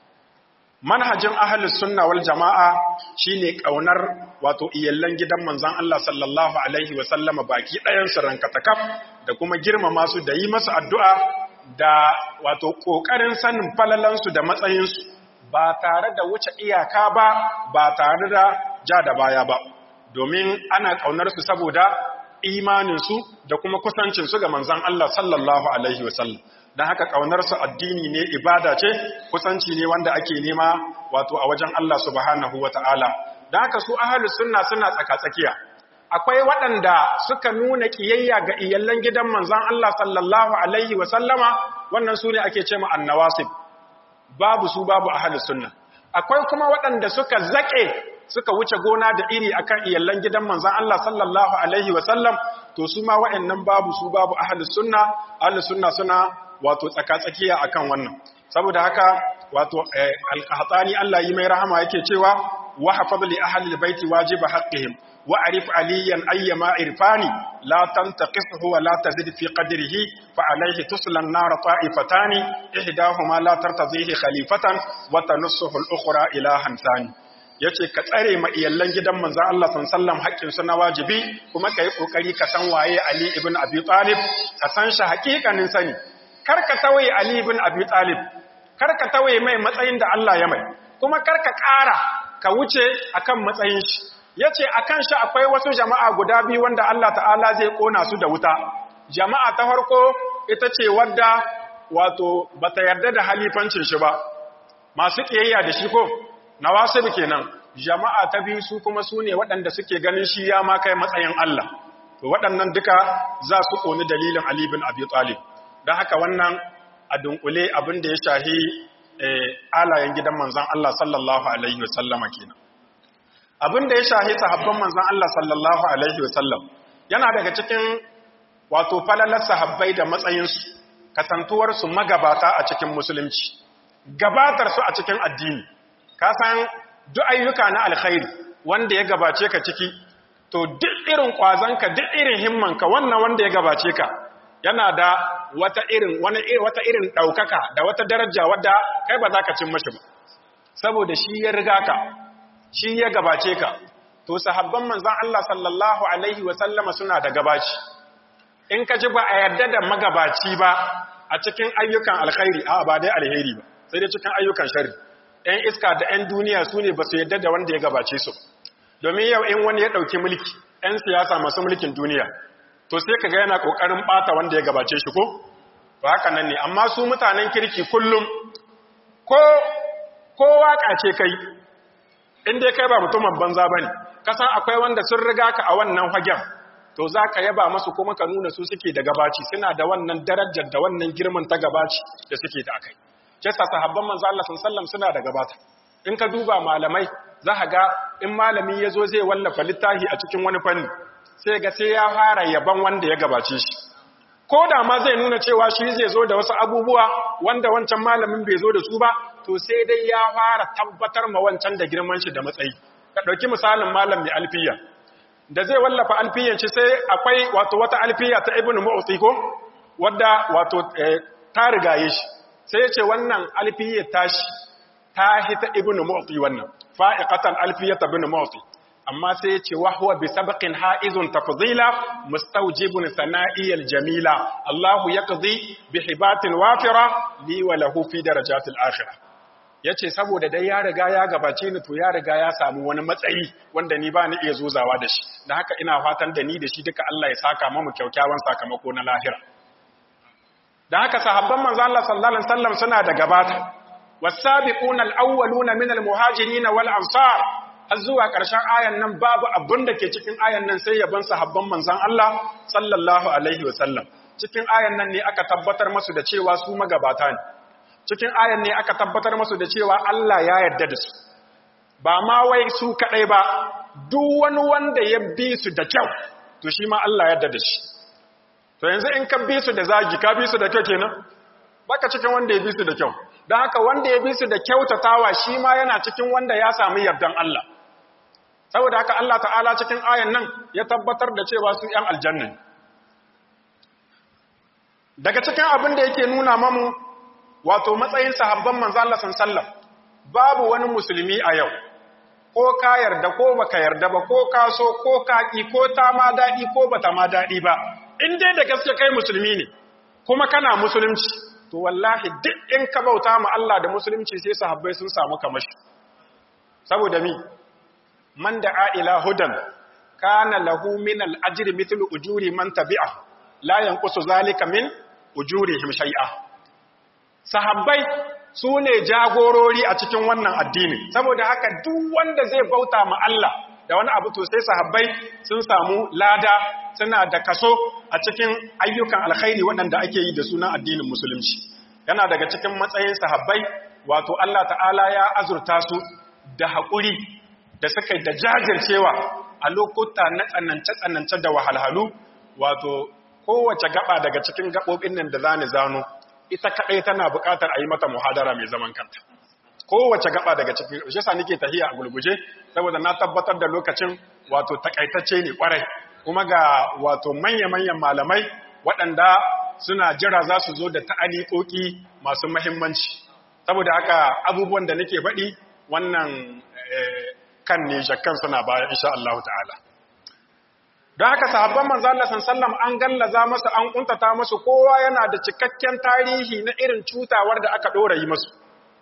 Manhajin ahlus sunna wal jama'a shine kaunar wato iyallan gidan manzon Allah sallallahu alaihi wa sallama baki ɗayan su rankatakaf da kuma girmama su da yi masu addu'a da wato kokarin sanin falalan su da matsayin su ba tare da wuce iyaka ba tare da ja da baya ba. Domin ana ƙaunarsu saboda imaninsu da kuma kusancinsu ga manzan Allah sallallahu Alaihi wasallam. Don haka ƙaunarsu addini ne, ibada ce, kusanci ne wanda ake nema wato a wajen Allah subhanahu wa ta'ala. Don haka su ahalus sunna suna tsaka-tsakiya. Akwai waɗanda suka nuna ƙiyayya ga iyallan gidan manzan Allah sallallahu Alaihi wasallama, wannan su ne ake ce ma annawasib. Babu su babu ahalus sunna. akwai kuma waɗanda suka zaƙe suka wuce gona da iri akan iyallan gidan manzon Allah sallallahu alaihi wasallam to su ma waɗannan babu su babu ahlus sunna suna wato tsakatsakiya akan wannan saboda haka wato al-Qahtani Allah yi mai rahama yake cewa wa hafaz li ahli al-baiti wajiba haqqihim wa arif aliyan ayyama irfani la tantaqisuhu wa la tazid fi qadrihi fa alayhi tusla an-nar ta'ifatani ihdahuma la tartazihi khalifatan wa tanussuhu al-ukhra ilahan thani yace ka tsare ma iyallan gidan manzon Allah sallallahu alaihi wasallam haƙƙin su na wajibi kuma kai kokari ka san waye Ali ibn Abi Talib ka san shi haƙiƙanin sani karka tawaye Ali ibn Abi Talib karka tawaye mai matsayin da Allah ya mai kuma karka ƙara ka wuce akan matsayin shi yace akan shi akwai wasu jama'a guda biyu wanda Allah ta'ala zai kona su da wuta jama'a ta farko ita ce wadda wato bata yarda da halifancin shi ba masu kiyayya da shi ko nawasib kenan jama'a ta biyu su kuma su ne waɗanda suke ganin shi ya ma kai matsayin Allah to waɗannan duka za su koni dalilin Ali ibn Abi Talib don haka wannan a dunkule abin da ya shahi alayen gidan manzan Allah sallallahu Alaihi wasallama kenan. Abin da ya shahi sahabban manzan Allah sallallahu Alaihi wasallam yana daga cikin wato falalar sahabbai da matsayinsu, kasantuwarsu magabata a cikin musulunci, gabatarsu a cikin addini. Ka san duk ayyuka na alkhairi wanda ya gabace ka ciki, to duk irin ƙwazonka, duk irin himmanka wannan wanda ya gabace ka, yana da wata irin ɗaukaka da wata daraja wadda kai ba za ka cin mashi ba saboda shi ya riga ka shi ya gabace ka to sahabban manzan Allah sallallahu alaihi wasallama suna da gabaci in ka ji ba a yarda da magabaci ba a cikin ayyukan alkhairi a ba dai alheri ba sai dai cikin ayyukan shari ɗan iska da ɗan duniya su ne ba su yarda da wanda ya gabace su domin yau in wani ya ɗauki mulki ɗan siyasa masu mulkin duniya to sai kaga yana kokarin bata wanda ya gabace shi ko to haka nan ne amma su mutanen kirki kullum ko waka ce kai inda kai ba mutumin banza bane kasan akwai wanda sun riga ka a wannan hagen to zaka yaba masu kuma ka nuna su suke da gabaci suna da wannan darajar da wannan girman ta gabaci da suke da akai kisa sahabban manzo Allah sallallahu alaihi wasallam suna da gabata in ka duba malamai za ka ga in malami yazo zai wallafa littafi a cikin wani fanni sai ga sai ya fara yaban wanda ya gabace shi ko da ma zai nuna cewa shi zai zo da wasu abubuwa wanda wancan malamin bai zo da su ba to sai dai ya fara tabbatar ma wancan da girman shi da matsayi ka dauki misalin malam mai alfiya da zai wallafa alfiyan shi sai akwai wato wata alfiya ta ibnu mu'ti ko wadda wato ta rigaye shi sai ya ce wannan alfiyar tashi ta hita ibnu mu'ti wannan fa'iqatan alfiyata ibnu mu'ti amma sai yace wa huwa bi sabqin haizun tafdila mustawjibun sana'iyal jamila Allahu yaqdi bi hibatin wafira li wa lahu fi darajatil akhirah yace saboda dai ya riga ya gabace ni to ya riga ya samu wani matsayi wanda ni ba ni iya zuzawa da shi dan haka ina fatan da ni da shi duka Allah ya saka mu kyakkyawan sakamako na lahira dan haka sahabban manzo Allah sallallahu alaihi wasallam suna da gabata was-sabiquna al-awwaluna min al-muhajirin wal ansar har zuwa ƙarshen ayan nan babu abin da ke cikin ayan nan sai yaban sahabban manzon Allah sallallahu alaihi wasallam cikin ayan nan ne aka tabbatar musu da cewa su magabata ne cikin ayan ne aka tabbatar musu da cewa Allah ya yarda da su ba ma wai su kadai ba duk wani wanda ya bi su da kyau to shi ma Allah ya yarda da shi to yanzu in ka bi su da zagi ka bi su da kyau kenan baka cikin wanda ya bi su da kyau dan haka wanda ya bi su da kyautatawa shi ma yana cikin wanda ya samu yardan Allah saboda haka Allah ta'ala cikin ayan nan ya tabbatar da cewa su ‘yan aljanna daga cikin abin da yake nuna mamu wato matsayin sahabban manzo Allah sallallahu babu wani musulmi a yau ko ka yarda ko baka yarda ba ko ka so ko ka ki ko ta ma dadi ko bata ma dadi ba in dai da gaske kai musulmi ne kuma kana musulunci to wallahi duk in ka bauta ma Allah da musulunci sai sahabbai sun samu kamashi saboda mi man da'a ila hudan kana lahu min al-ajri mithlu ujuri man tabi'a la yanqusu zalika min ujurihim shay'a sahabbai sune jagorori a cikin wannan addini saboda haka duk wanda zai bauta ma Allah da wani abu to sai sahabbai sun samu lada suna da kaso a cikin ayyukan alkhairi waɗanda ake yi da sunan addinin musulunci yana daga cikin matsayin sahabbai wato Allah ta'ala ya azurta su da haƙuri da suka da jajircewa a lokuta na tsanance-tsanance da wahalhalu, wato kowace gaba daga cikin gaɓoɓin nan da zani zano ita kaɗai tana buƙatar a yi mata muhadara mai zaman kanta. Kowace gaba daga cikin shi sa nake tahiya a gulguje saboda na tabbatar da lokacin wato takaitacce ne kwarai, kuma ga wato manya-manyan malamai waɗanda suna jira za su zo da ta'aliƙoƙi masu mahimmanci. Saboda haka abubuwan da nake faɗi wannan kan ne shakkan suna baya insha Allah ta'ala. Don haka sahabban manzo Allah sallallahu an gallaza masu, an kuntata masu, kowa yana da cikakken tarihi na irin cutawar da aka dora yi masu.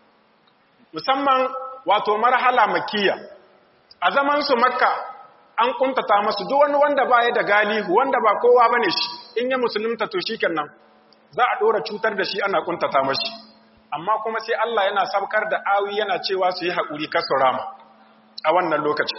Musamman wato marhala makkiya. A zaman su Makka an kuntata masu, duk wani wanda baya da galihu, wanda ba kowa bane shi, in ya musulunta to shikenan za a dora cutar da shi, ana kuntata mashi. Amma kuma sai Allah yana sabkar da awi yana cewa su yi haƙuri kasu rama a wannan lokaci.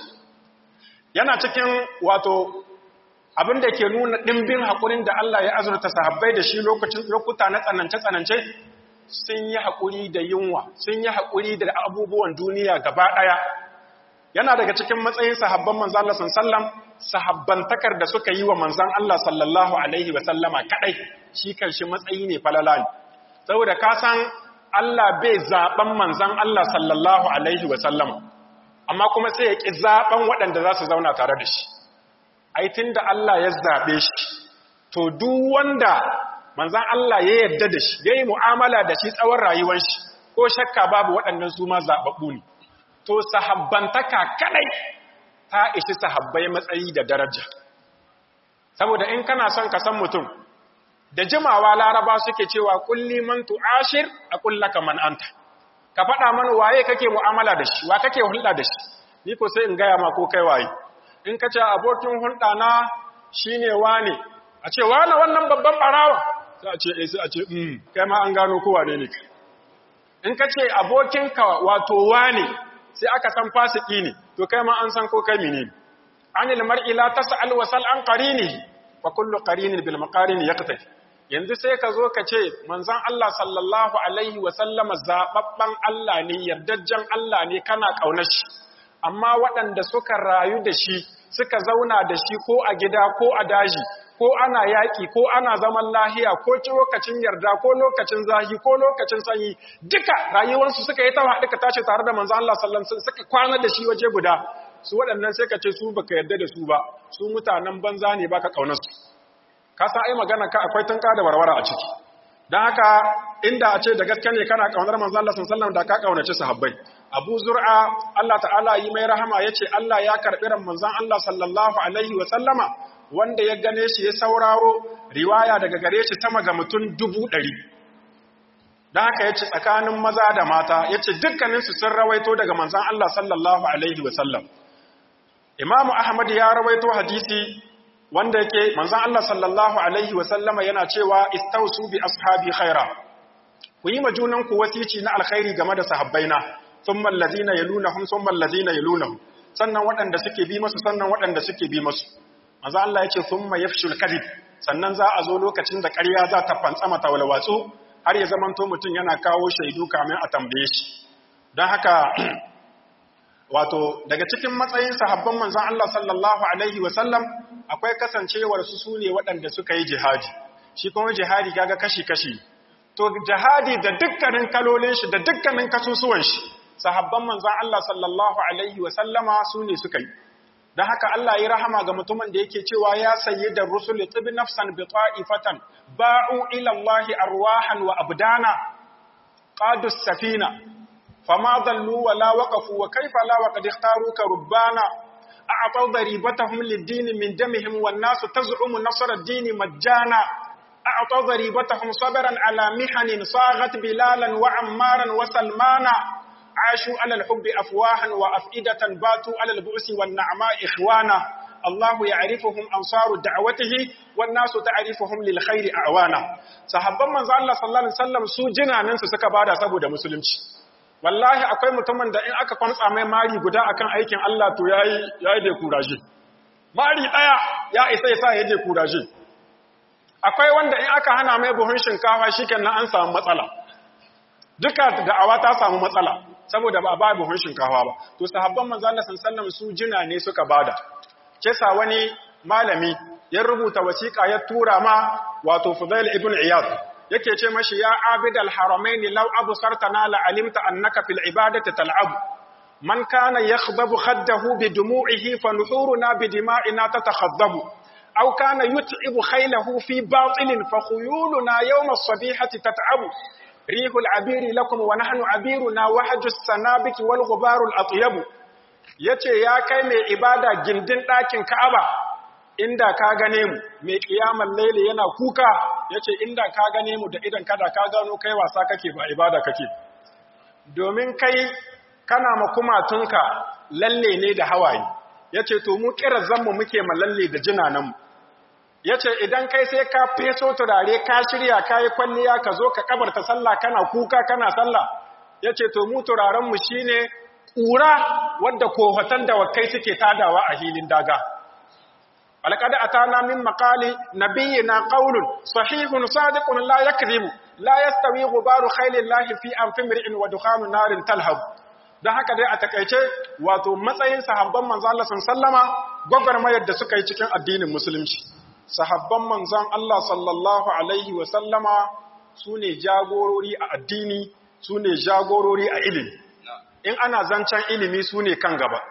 Yana cikin wato abin da ke nuna ɗimbin haƙurin da Allah ya azurta sahabbai da shi lokuta na tsanance-tsanance, sun yi haƙuri da yunwa, sun yi haƙuri da abubuwan duniya gaba ɗaya. Yana daga cikin matsayin sahabban manzan Allah sallam, sahabbantakar da suka yi wa manzan Allah sallallahu alaihi wa sallama kaɗai, shi kan shi matsayi ne falala ne. Saboda ka san Allah bai zaɓen manzan Allah sallallahu alaihi wa sallama, amma kuma sai ya ƙi zaɓen waɗanda za su zauna tare da shi. Aitin da Allah ya zaɓe shi, to duk wanda manzan Allah ya yarda da shi, ya yi mu'amala da shi tsawon rayuwar shi, ko shakka babu waɗannan su ma zaɓaɓɓu ne. To sahabbantaka kaɗai ta ishi sahabbai matsayi da daraja. Saboda in kana son ka san mutum, da jimawa Laraba suke cewa kulli man tu'ashir a kullaka man anta. Ka faɗa mana waye kake mu'amala da shi, wa kake hulɗa da shi. Ni ko sai in gaya ma ko kai waye. In ka ce abokin hulɗa na shine wane, a ce wane wannan babban barawa, sai a ce kai ma an gano ko wane ne. In ka ce abokinka wato wane, sai aka san fasiki ne, to kai ma an san ko kai menene. Anil mar'i la tas'al wa sal an qarini, wa kullu qarinin bil maqarin yaqtafi. Yanzu sai ka zo ka ce manzon Allah sallallahu alaihi wa sallama zababban Allah ne, yardajjen Allah ne, kana kaunar shi. Amma waɗanda suka rayu da shi, suka zauna da shi ko a gida ko a daji, ko ana yaƙi ko ana zaman lahiya ko lokacin yarda ko lokacin zahi ko lokacin sanyi, duka rayuwarsu suka yi tawa duka tashi tare da manzon Allah sallallahu alaihi wasallam, suka kwana da shi waje guda. Su waɗannan sai ka ce su baka yarda da su ba, su mutanen banza ne baka kaunar su. Ka san ai magana ka akwai tunka da warwara a ciki. Dan haka inda a ce da gaske ne kana kaunar manzon Allah sallallahu alaihi wasallam da ka kaunace sahabbai. Abu Zur'a Allah ta'ala yi mai rahama yace Allah ya karbi ran manzon Allah sallallahu alaihi wasallama, wanda ya gane shi ya sauraro riwaya daga gare shi sama ga mutum 100,000. Dan haka yace tsakanin maza da mata yace dukkanin su sun rawaito daga manzon Allah sallallahu alaihi wasallam. Imam Ahmad ya rawaito hadisi wanda yake manzon Allah sallallahu alaihi wasallama yana cewa istausu bi ashabi khaira. Ku yi majunan ku wasici na alkhairi game da sahabbaina, thumma allazina yalunhum thumma allazina yalunhum. Sannan waɗanda suke bi musu, sannan waɗanda suke bi musu. Manzo Allah yace thumma yafshul kadhib, sannan za a zo lokacin da ƙarya za ta fantsama ta walwatsu har ya zamanto mutum yana kawo shaidu kamin a tambaye shi. Don haka wato daga cikin matsayin sahabban manzon Allah sallallahu alaihi wasallam akwai kasancewar su sune waɗanda suka yi jihadi. Shi kuma jihadi kaga kashi-kashi. To jihadi da dukkanin kalolin shi da dukkanin kasusuwan shi, sahabban manzon Allah sallallahu alaihi wasallama sune suka yi. Dan haka Allah ya rahama ga mutumin da yake cewa ya sayyidar rusul tib nafsan bi ta'ifatan ba'u ila Allah arwahan wa abdana qadus safina fama dallu wa la waqafu wa kayfa la waqad ikhtaruka rubbana a'taw daribatahum lid-din min damihim wan nasu taz'umu nasra ad-din majjana a'taw daribatahum sabran ala mihanin saghat bilalan wa ammaran wa salmana عاشوا على الحب أفواها وأفئدة باتوا على البؤس والنعماء إخوانا الله يعرفهم أنصار دعوته والناس تعرفهم للخير أعوانا صحابا من الله صلى الله عليه وسلم سوجنا ننسى سكبادا سبو دا مسلمش والله akwai mutumin da in aka kwantsa mai mari guda akan aikin Allah to yayi da kuraje mari daya ya isa yasa yayi da kuraje akwai wanda in aka hana mai buhun shinkafa shikenan an samu matsala duka da'awa ta samu matsala saboda ba ba buhun shinkafa ba to sahabban manzo Allah sallallahu alaihi su jina ne suka bada kesa wani malami ya rubuta wasiƙa ya tura ma wato Fudail ibn Iyad yake ce mashi ya abidal haramain law absartana la alimta annaka fil ibadati tal'ab man kana yakhdabu khaddahu bi dumu'ihi fa nuhuruna bi dima'ina tatakhaddabu aw kana yut'ibu khaylahu fi batilin fa khuyuluna yawm as-sabihati tat'abu rihul abiri lakum wa nahnu abiruna wahjus sanabiki wal ghubarul atyab yace ya kai mai ibada gindin ɗakin Ka'aba inda ka gane mu mai kiyamar laili yana kuka yace inda ka gane mu da idan kada ka gano kai wasa kake ba ibada kake domin kai kana makumatunka lalle ne da hawaye yace to mu kirazan mu muke malalle da jinanan mu yace idan kai sai ka feso turare ka shirya kai kwalliya ka zo ka kabarta sallah kana kuka kana sallah yace to mu turaren mu shine kura wanda kohatan da wakai suke tadawa a hilin daga alqad atana min maqali nabiyina qaulun sahihun sadiqun la yakribu la yastawi ghubaru khaylillahi fi anfimri'in wa dukhanu narin talhab dan haka dai a takeice wato matsayin sahabban manzo Allah sallama gwagwarmayar da suka yi cikin addinin musulunci sahabban manzon Allah sallallahu alaihi wa sallama sune jagorori a addini sune jagorori a ilimi in ana zancen ilimi sune kan gaba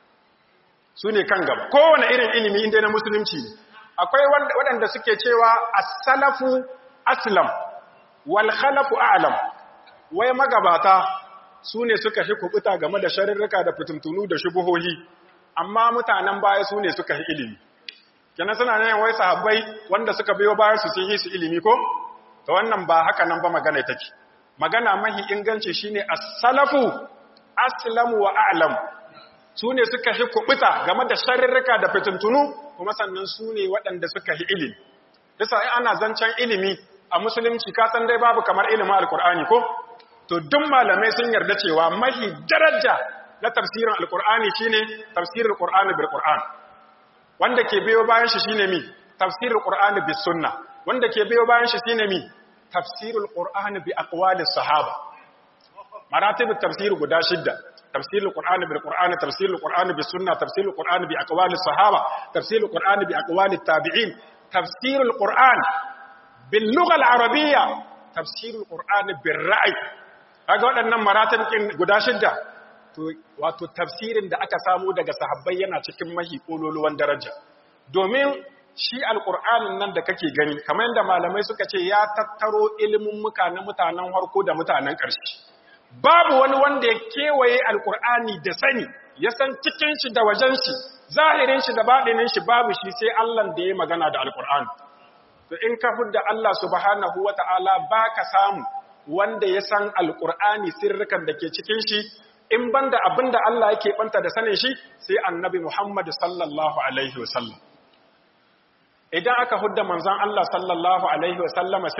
kowane irin ilimi inda na musulunci ne akwai waɗanda suke cewa as-salafu aslam wal khalafu a'lam wai magabata sune suka fi kubuta game da sharrirrika da fitintunu da shubuhohi amma mutanen baya sune suka fi ilimi kenan suna ne wai sahabbai wanda suka biyo bayan su sun yi su ilimi ko to wannan ba haka nan ba magana take magana mahi inganci shine as-salafu aslamu wa a'lam sune suka hi kubuta game da sharrirrika da fitintunu kuma sannan sune waɗanda suka hi ilimi yasa in ana zancen ilimi a musulunci ka san dai babu kamar ilimin alqur'ani ko to duk malamai sun yarda cewa mahi daraja na tafsirin alqur'ani shine tafsirul qur'ani bil qur'an wanda ke biyo bayan shi shine mi tafsirul qur'ani bis sunna wanda ke biyo bayan shi shine mi tafsirul qur'ani bi aqwalis sahaba maratibut tafsir guda shidda tafsirul qur'ani bil qur'ani tafsirul qur'ani bis sunna tafsirul qur'ani bi aqwalis sahaba tafsirul qur'ani bi aqwalit tabi'in tafsirul qur'an bil lugha al arabiyya tafsirul qur'ani bir ra'i kaga waɗannan maratibin guda shidda to wato tafsirin da aka samu daga sahabbai yana cikin mahi kololuwan daraja domin shi alqur'anin nan da kake gani kamar yadda malamai suka ce ya tattaro ilimin na mutanen harko da mutanen ƙarshe babu wani wanda ya kewaye alqur'ani da sani ya san cikin shi da wajen shi zahirin shi da baɗinin shi babu shi sai Allah da ya magana da alqur'ani to in ka hudda Allah subhanahu wata'ala baka samu wanda ya san alqur'ani sirrukan da ke cikin shi in banda abinda Allah yake banta da sanin shi sai annabi Muhammad sallallahu alaihi wasallam idan aka hudda manzon Allah sallallahu alaihi wasallama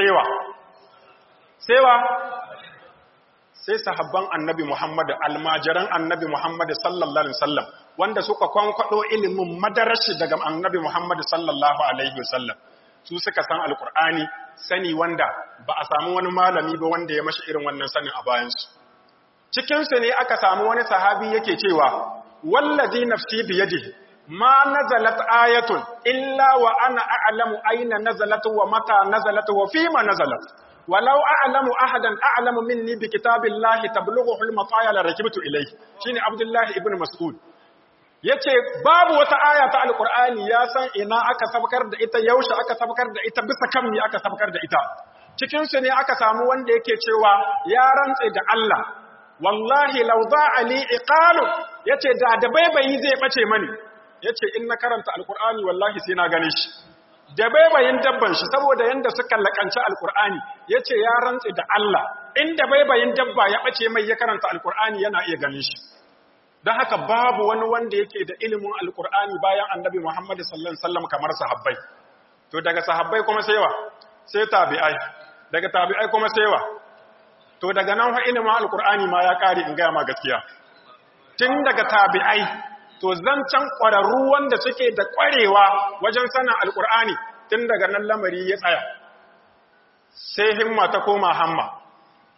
sai sahabban annabi Muhammad almajiran annabi Muhammad sallallahu alaihi wasallam wanda suka kwankwado ilimin madarashi daga annabi Muhammad sallallahu alaihi wasallam su suka san alqur'ani sani wanda ba a samu wani malami ba wanda ya mashi irin wannan sanin a bayan su cikin su ne aka samu wani sahabi yake cewa wallazi nafsi biyadihi ma nazalat ayatun illa wa ana a'lamu aina nazalat wa mata nazalat wa fima nazalat walau a'lamu ahadan a'lamu minni bi kitabillahi tablughu al-mataya la rakibtu ilayhi shine Abdullah ibn Mas'ud yace babu wata aya ta alqur'ani ya san ina aka sabkar da ita yaushe aka sabkar da ita bisa kan me aka sabkar da ita cikin su ne aka samu wanda yake cewa ya rantse da Allah wallahi law da'a li iqalu yace da baibayi zai bace mani yace in na karanta alqur'ani wallahi sai na gane shi da baibayin dabban shi saboda yanda suka lakanci alqur'ani yace ya rantsi da Allah inda baibayin dabba ya bace mai ya karanta alqur'ani yana iya ganin shi dan haka babu wani wanda yake da ilimin alqur'ani bayan annabi Muhammad sallallahu alaihi wasallam kamar sahabbai to daga sahabbai kuma sai wa sai tabi'ai daga tabi'ai kuma sai wa to daga nan fa ilimin alqur'ani ma ya kare in ga ma gaskiya tun daga tabi'ai to zancan ƙwararru wanda suke da ƙwarewa wajen sanin alƙur'ani tun daga nan lamari ya tsaya sai himma ta koma hamma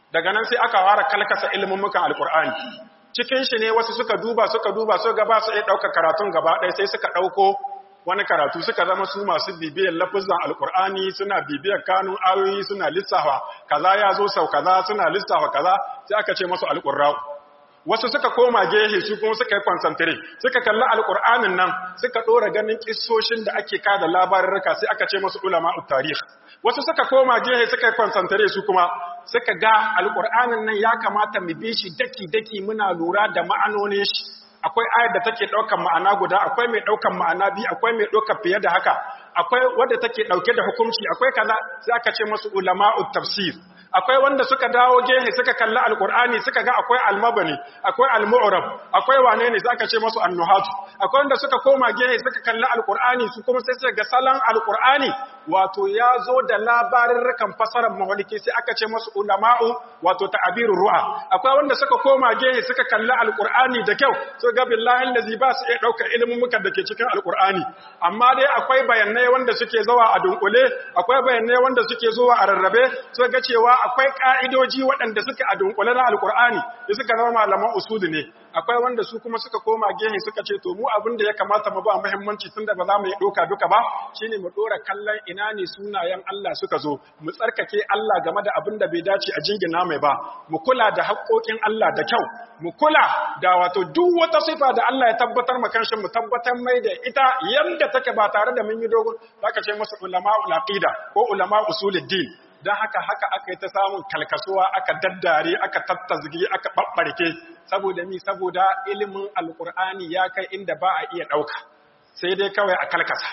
daga nan sai aka fara kalkasa ilmummukan alqur'ani cikin shi ne wasu suka duba so ga ba su iya dauka karatun gaba ɗaya sai suka dauko wani karatu suka zama su masu bibiyar lafazan alqur'ani suna bibiyar kanun ayoyi suna lissafa kaza ya zo sau kaza suna lissafa kaza sai aka ce musu alqurra'u wasu suka koma gehe su kuma suka yi concentrate suka kalli alqur'anin nan suka dora ganin kissoshin da ake kada labarurruka sai aka ce musu ulama'ut tarikh wasu suka koma gehe suka yi concentrate su kuma suka ga alqur'anin nan ya kamata mu bi shi daki muna lura da ma'anonin shi akwai ayar da take daukan ma'ana guda akwai mai daukan ma'ana biyu akwai mai daukan fiye da haka akwai wanda take dauke da hukunci akwai kaza sai aka ce musu ulama'ut tafsir akwai wanda suka dawo gehe suka kalli alqur'ani suka ga akwai almabani akwai almu'rab akwai wane ne zaka ce musu annuhatu akwai wanda suka koma gehe suka kalli alqur'ani su kuma sai suka ga salan alqur'ani wato ya zo da labarurrukan fasarar mawaliki sai aka ce musu ulama'u wato ta'birur ru'a akwai wanda suka koma gehe suka kalli alqur'ani da kyau so ga billahi allazi ba su iya daukar ilimin muka dake cikin alqur'ani amma dai akwai bayanai wanda suke zuwa a dunkule akwai bayanai wanda suke zuwa a rarrabe so ga cewa akwai ka'idoji waɗanda suke a dunkule na alqur'ani da suka zama malaman usuli ne akwai wanda su kuma suka koma gehe suka ce to mu abin da ya kamata mu ba muhimmanci tunda ba za mu yi doka duka ba shine mu dora kallon ina ne sunayen Allah suka zo mu tsarkake Allah game da abin da bai dace a jingina mai ba mu kula da haƙoƙin Allah da kyau mu kula da wato duk wata sifa da Allah ya tabbatar ma kanshi mu tabbatar mai da ita yanda take ba tare da mun yi dogon zaka ce masa ulama'ul aqida ko ulama usuluddin dan haka aka yi ta samun kalkasuwa aka daddare aka tattazgi aka babbarke saboda saboda ilimin alqur'ani ya kai inda ba a iya dauka sai dai kawai a kalkasa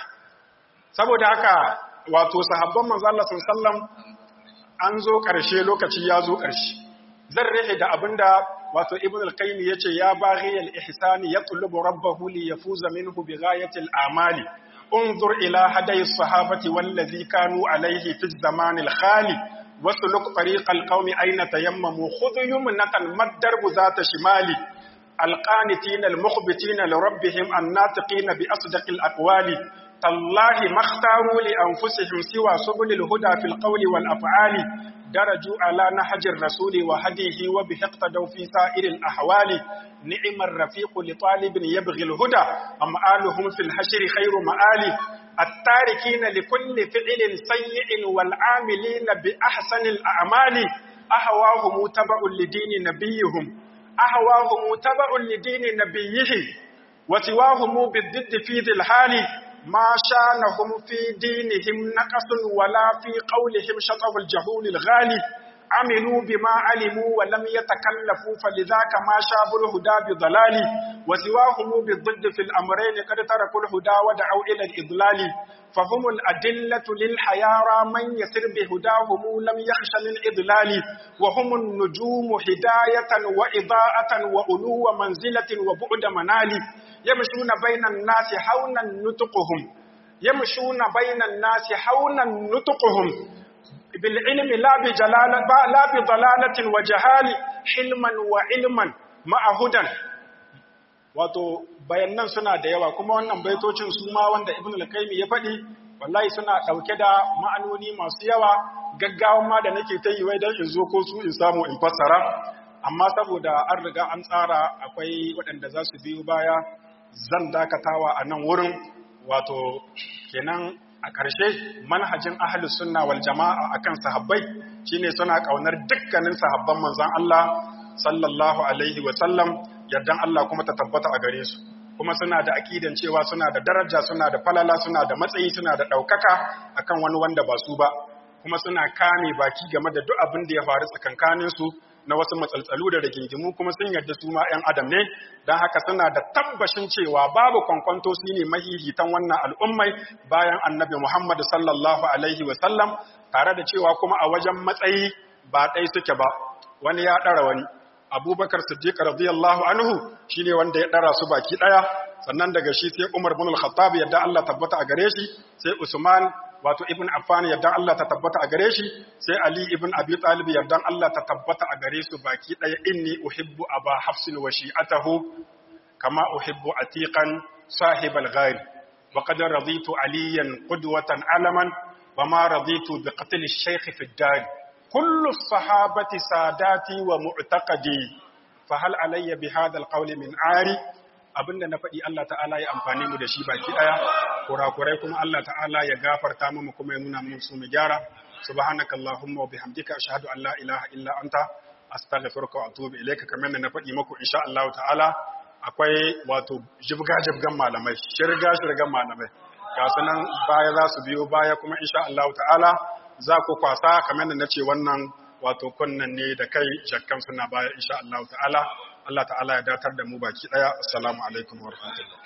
saboda haka wato sahabban manzo Allah sallallahu alaihi wasallam an zo karshe lokaci ya zo karshe zan rihe da abinda wato ibn al-qayyim yace ya baghi al-ihsan yatlubu rabbahu li yafuza minhu bi ghayati al-amali انظر الى هدي الصحابه والذي كانوا عليه في الزمان الخالي وسلك طريق القوم اين تيمموا خذ يمنه ما الدرب ذات شمالي القانتين المخبتين لربهم الناطقين باصدق الاقوال تالله ما اختاروا لانفسهم سوى سبل الهدى في القول والافعال درجوا على نهج الرسول وهديه وبه اقتدوا في سائر الأحوال نعم الرفيق لطالب يبغي الهدى أمآلهم في الحشر خير مآل التاركين لكل فعل سيء والعاملين بأحسن الأعمال أهواهم تبع لدين نبيهم أهواهم تبع لدين نبيهم وسواهم بالضد في ذي الحال ما شانهم في دينهم نقص ولا في قولهم شطب الجهول الغالي عملوا بما علموا ولم يتكلفوا فلذاك ما شابوا الهدى بضلال وسواهم بالضد في الأمرين قد تركوا الهدى ودعوا إلى الإضلال فهم الأدلة للحيارى من يسر بهداهم لم يخش من إضلال وهم النجوم هداية وإضاءة وألو منزلة وبعد منال يمشون بين الناس حونا نطقهم يمشون بين الناس حونا نطقهم بالعلم لا بضلالة وجهال حلما وعلما مع هدى wato bayanan suna da yawa kuma wannan baitocin su ma wanda ibn al-qayyim ya faɗi wallahi suna ɗauke da ma'anoni masu yawa gaggawan ma da nake ta yi wai dan in zo ko su in samu in fassara amma saboda an riga an tsara akwai waɗanda za su biyo baya zan dakatawa a nan wurin wato kenan a ƙarshe manhajin ahlus sunna wal jama'a akan sahabbai shine suna kaunar dukkanin sahabban manzon Allah sallallahu alaihi wa sallam yardan Allah kuma ta tabbata a gare su kuma suna da akidan cewa suna da daraja suna da falala suna da matsayi suna da daukaka akan wani wanda ba su ba kuma suna kame baki game da duk abin da ya faru tsakankanin su na wasu matsaltsalu da rigingimu kuma sun yarda su ma 'yan adam ne don haka suna da tabbashin cewa babu kwankwanto su ne mahihitan wannan al'ummai bayan annabi Muhammad sallallahu alaihi wasallam tare da cewa kuma a wajen matsayi ba ɗai suke ba wani ya ɗara wani abubakar siddiq radiyallahu anhu shine wanda ya ɗara su baki ɗaya sannan daga shi sai umar bin al-khattab yadda Allah tabbata a gare shi sai usman wato ibn Affan yardan Allah ta tabbata a gare shi sai Ali ibn Abi Talib yardan Allah ta tabbata a gare su baki daya inni uhibbu aba hafsin wa shi'atahu kama uhibbu atiqan sahibal ghari wa qad raditu aliyan qudwatan alaman wa ma raditu bi qatl ash-shaykh fi ad-dar kullu sahabati sadati wa mu'taqadi fa hal alayya bi hadha alqawli min ari abinda na faɗi Allah ta'ala ya amfani mu da shi baki daya kurakurai kuma Allah ta'ala ya gafarta mu kuma ya nuna mu su mu gyara subhanakallahumma wa bihamdika ashhadu an la ilaha illa anta astaghfiruka wa atubu ilayka kamar na faɗi muku insha Allah ta'ala akwai wato jibga-jibgan malamai shirgan malamai ga sunan baya za su biyo baya kuma insha Allah ta'ala za ku kwasa kamar da nace wannan wato kunnan ne da kai jakkan suna baya insha Allah ta'ala Allah ta'ala ya datar da mu baki daya assalamu alaikum wa rahmatullahi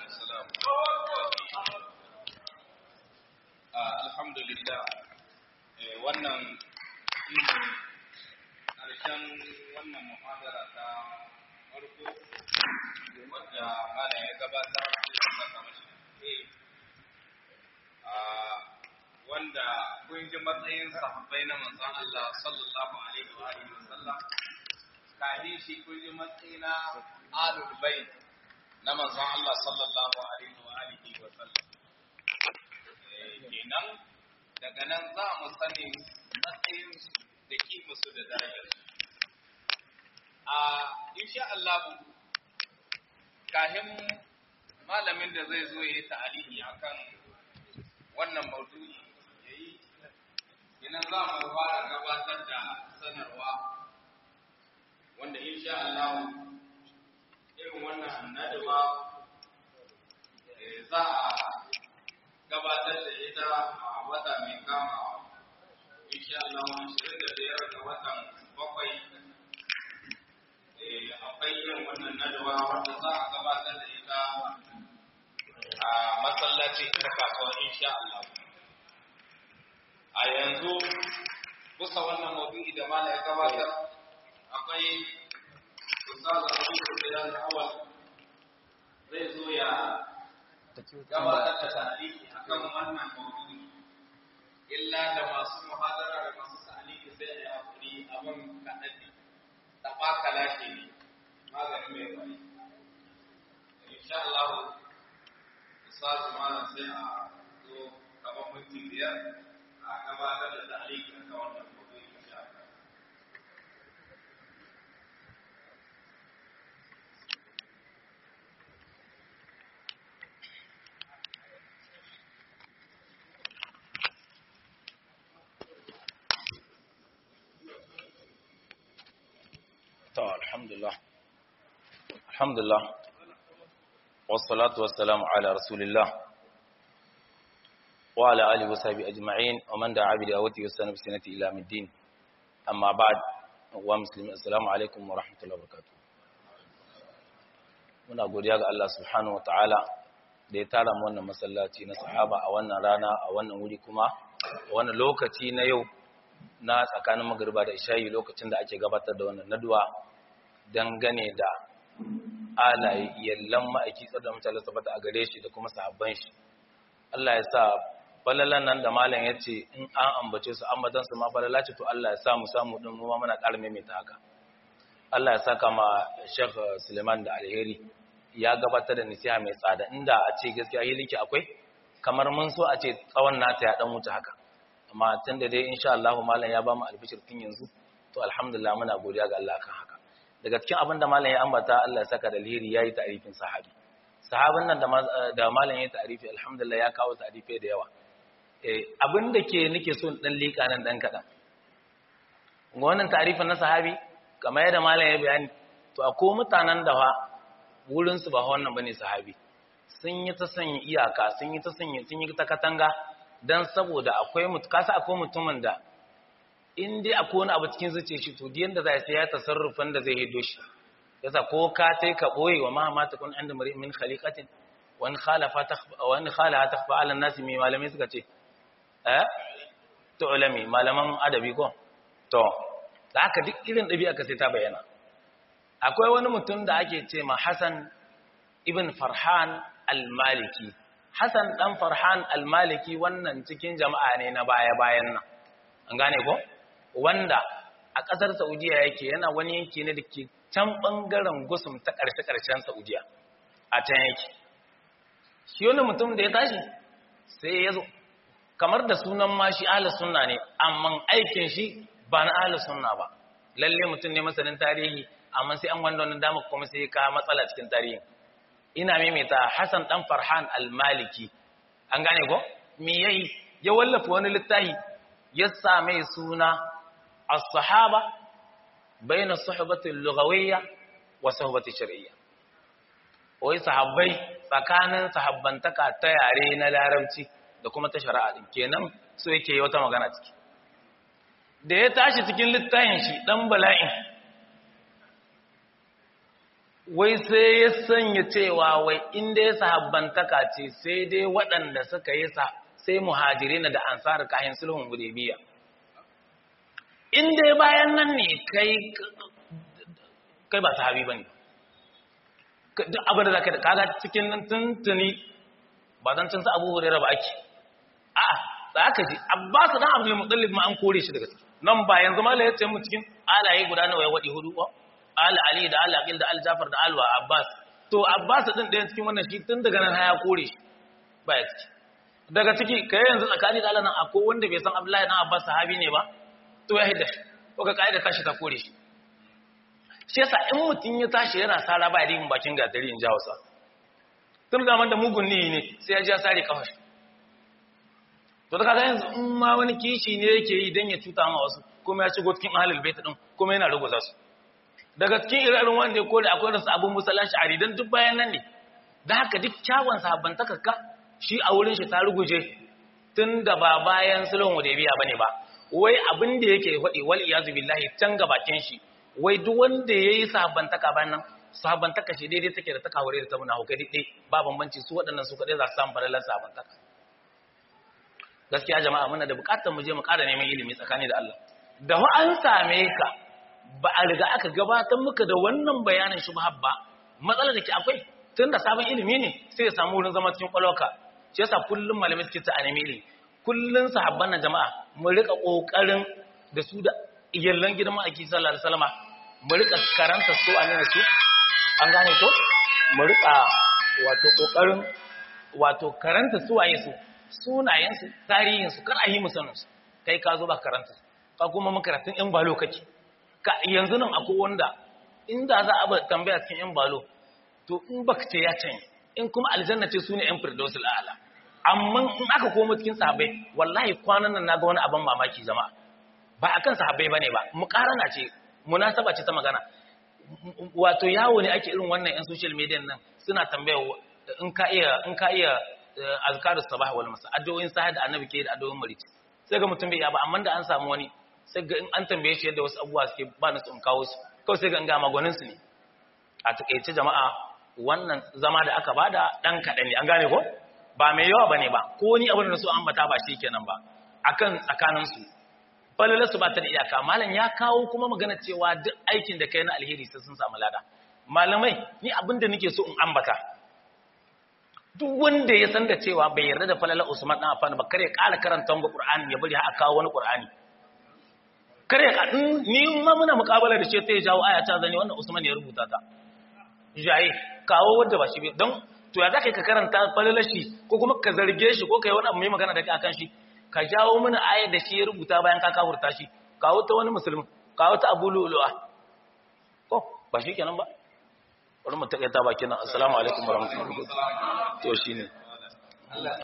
alhamdulillah wannan karshen wannan muhadara ta farko wanda mala ya gabatar wanda kun ji matsayin sahabbai na manzon Allah sallallahu alaihi wa alihi wasallam kafin shi kun ji matsayin alul bait na manzon Allah sallallahu alaihi wa alihi wasallam kenan daga nan za mu sani matsayin da kimarsu da darajar insha Allah kahin malamin da zai zo ya yi ta'alimi akan wannan maudu'i yayi kenan za mu fara gabatar da sanarwa wanda insha Allah irin wannan nadwa za a gabatar da ita a wata mai kama insha Allah 25 ga watan 7 akwai yin wannan nadwa wanda za a gabatar da ita a masallaci ta kasuwa insha Allah. A yanzu kusa wannan maudu'i da mala ya gabatar akwai Ustaz Abu Sufyan Awal zai zo ya gabatar da tarihi akan wannan maudu'i. Illa da masu muhadara da masu ta'aliki sai ya hakuri abin kaɗan ne. Tabakala ke ne magani mai bari insha Allah ustaz malam sai a zo gaban mutum biyar a gabatar da ta'aliki akan wannan maudu'i insha Allah alhamdulillah wassalatu wassalamu ala rasulillah wa ala alihi wa sahbihi ajma'in wa man da'a bi da'wati wa sanab sunnati ila middin amma ba'd wa muslimin assalamu alaikum wa rahmatullahi wa barakatuh muna godiya ga Allah subhanahu wa ta'ala da ya tara mu wannan masallaci na sahaba a wannan rana a wannan wuri kuma a wannan lokaci na yau na tsakanin magriba da isha'i lokacin da ake gabatar da wannan nadwa dangane da alaye yallan ma'aiki tsada mutane tabbata a gare shi da kuma sahabban shi Allah ya sa falalan nan da malam ya ce in an ambace su ambatan su ma falala ce to Allah ya sa mu samu din mu ma muna ƙara maimaita haka Allah ya saka ma Sheikh Suleiman da alheri ya gabatar da nasiha mai tsada inda a ce gaskiya hiliki akwai kamar mun so a ce tsawon nata ya dan wuce haka amma tunda dai insha Allah malam ya ba mu albishir tun yanzu to alhamdulillah muna godiya ga Allah kan haka daga cikin abin da malam ya ambata Allah ya saka da alheri yayi ta'rifin sahabi sahabin nan da malam ya ta'rifi alhamdulillah ya kawo ta'rifi da yawa abin da ke nake so dan lika nan dan kadan wannan ta'rifin na sahabi kamar yadda malam ya bayani to akwai mutanen da fa wurin su ba wannan bane sahabi sun yi ta sanya iyaka sun yi ta katanga dan saboda akwai mutumin da in dai akwai wani abu cikin zuciyar shi to diyan da zai sai ya tasarrufan da zai hido shi yasa ko ka sai ka boye wa ma ta kun inda mari min khaliqatin wa in khalafa takhfa ala an-nas mi malamai suka ce to ulami malaman adabi ko to da haka duk irin dabi'a ka sai ta bayyana akwai wani mutum da ake ce ma Hassan ibn Farhan al-Maliki Hassan dan Farhan al-Maliki wannan cikin jama'a ne na baya-bayan nan an gane ko wanda a ƙasar Saudiya yake yana wani yanki ne da ke can ɓangaren gusum ta ƙarshe-ƙarshen Saudiya a can yake shi wani mutum da ya tashi sai ya zo kamar da sunan ma shi ahlus sunna ne amma aikin shi ba na ahlus sunna ba lalle mutum ne masanin tarihi amma sai an wanda wannan dama kuma sai ka matsala cikin tarihi ina maimaita Hassan dan Farhan al-Maliki an gane ko me yayi ya wallafa wani littafi ya same suna as-sahaba bayna as-suhbati al-lughawiyya wa suhbati shar'iyya wai sahabbai tsakanin sahabbantaka ta yare na larabci da kuma ta shari'a din kenan so yake yi wata magana ciki da ya tashi cikin littafin shi dan bala'in wai sai ya sanya cewa wai inda ya sahabbantaka ce sai dai waɗanda suka yi sai muhajirina da ansar kayan sulhun hudaybiya inda bayan nan ne kai ba sahabi bane duk abin da zaka kaga cikin nan tuntuni ba dan tunsa Abu Hurairah ba ake a'a zaka ji Abbas dan Abdul Muttalib ma an kore shi daga ciki nan ba yanzu malai ya ce mu cikin alaye guda nawa ya wadi hudu ko Al Ali da Al Aqil da Al Jafar da Al Abbas to Abbas din ɗayan cikin wannan shi tun daga nan haya kore shi ba ya ciki daga ciki kai yanzu tsakani da Allah nan akwai wanda bai san Abdullahi dan Abbas sahabi ne ba to ya hidda ko ka kaida tashi ta kore shi shi yasa in mutun ya tashi yana sara ba yin bakin gatari in jawo sa tun da man da mugun ne sai ya ji sare kafar to da kaga yanzu in ma wani kishi ne yake yi dan ya tuta ma wasu kuma ya shigo cikin ahlul bait din kuma yana ruguza su daga cikin irin wanda ya kore akwai rasu abun musallan sha'ari don duk bayan nan ne da haka duk kyawun sahabban takakka shi a wurin shi ta ruguje tun da ba bayan sulhun hudaybiya bane ba wai abin da yake faɗi wal iyazu billahi can gabakin shi wai duk wanda yayi sahabban taka bayan nan sahabban taka shi daidai take da taka hore da ta muna hukai dai ba bambanci su waɗannan su kadai za su samu falalar sahabban taka gaskiya jama'a muna da buƙatar mu je mu ƙara neman ilimi tsakani da Allah da wa an same ka ba a riga aka gabatar muka da wannan bayanin shubha ba matsalar da ke akwai tun da sabon ilimi ne sai ya samu wurin zama cikin kwalwaka shi yasa kullum malamai suke ta anemi ilimi kullum sahabban na jama'a mu rika kokarin da su da iyallan gidan ma'aiki sallallahu alaihi wasallam mu rika karanta su a ne su an gane ko mu rika wato kokarin wato karanta su waye su sunayen su tarihin su kar a yi musanin su kai ka zo ba karanta ka kuma makaratun yan balo kake ka yanzu nan akwai wanda inda za a tambaya cikin yan balo to in baka ce ya canye in kuma aljanna ce sune yan firdausul a'la amma in aka koma cikin sahabbai wallahi kwanan nan naga wani abin mamaki jama'a ba akan sahabbai bane ba mukarana ce munasaba ce ta magana wato yawo ne ake irin wannan yan social media nan suna tambaya in ka iya azkarus sabah wal masa addu'o'in sahih da annabi ke da addu'o'in marici sai ga mutum bai ya ba amma da an samu wani sai ga in an tambaye shi yadda wasu abubuwa suke ba na sun kawo su kawai sai ga an gama gwanin su ne a takeice jama'a wannan zama da aka bada dan kadan ne an gane ko ba mai yawa bane ba ko ni abin da su ambata ba shi kenan ba akan tsakanin su falala su ba ta da iyaka malam ya kawo kuma magana cewa duk aikin da kai na alheri sai sun samu lada malamai ni abin da nake so in ambata duk wanda ya san da cewa bai yarda da falala Usman dan Affan ba kare ƙara karanta mu Qur'ani ya bari har kawo wani Qur'ani kare ka ni ma muna muƙabala da shi ta jawo aya ta zani wannan Usman ya rubuta ta jaye kawo wanda ba shi don to ya zaka ka karanta falalar shi ko kuma ka zarge shi ko kai wani abu mai magana da akan shi ka jawo mana ayar da shi ya rubuta bayan ka kafurta shi kawo ta wani musulmi kawo ta Abu Lu'lu'a ko ba shi kenan ba bari mu takaita bakin nan assalamu alaikum warahmatullahi to shine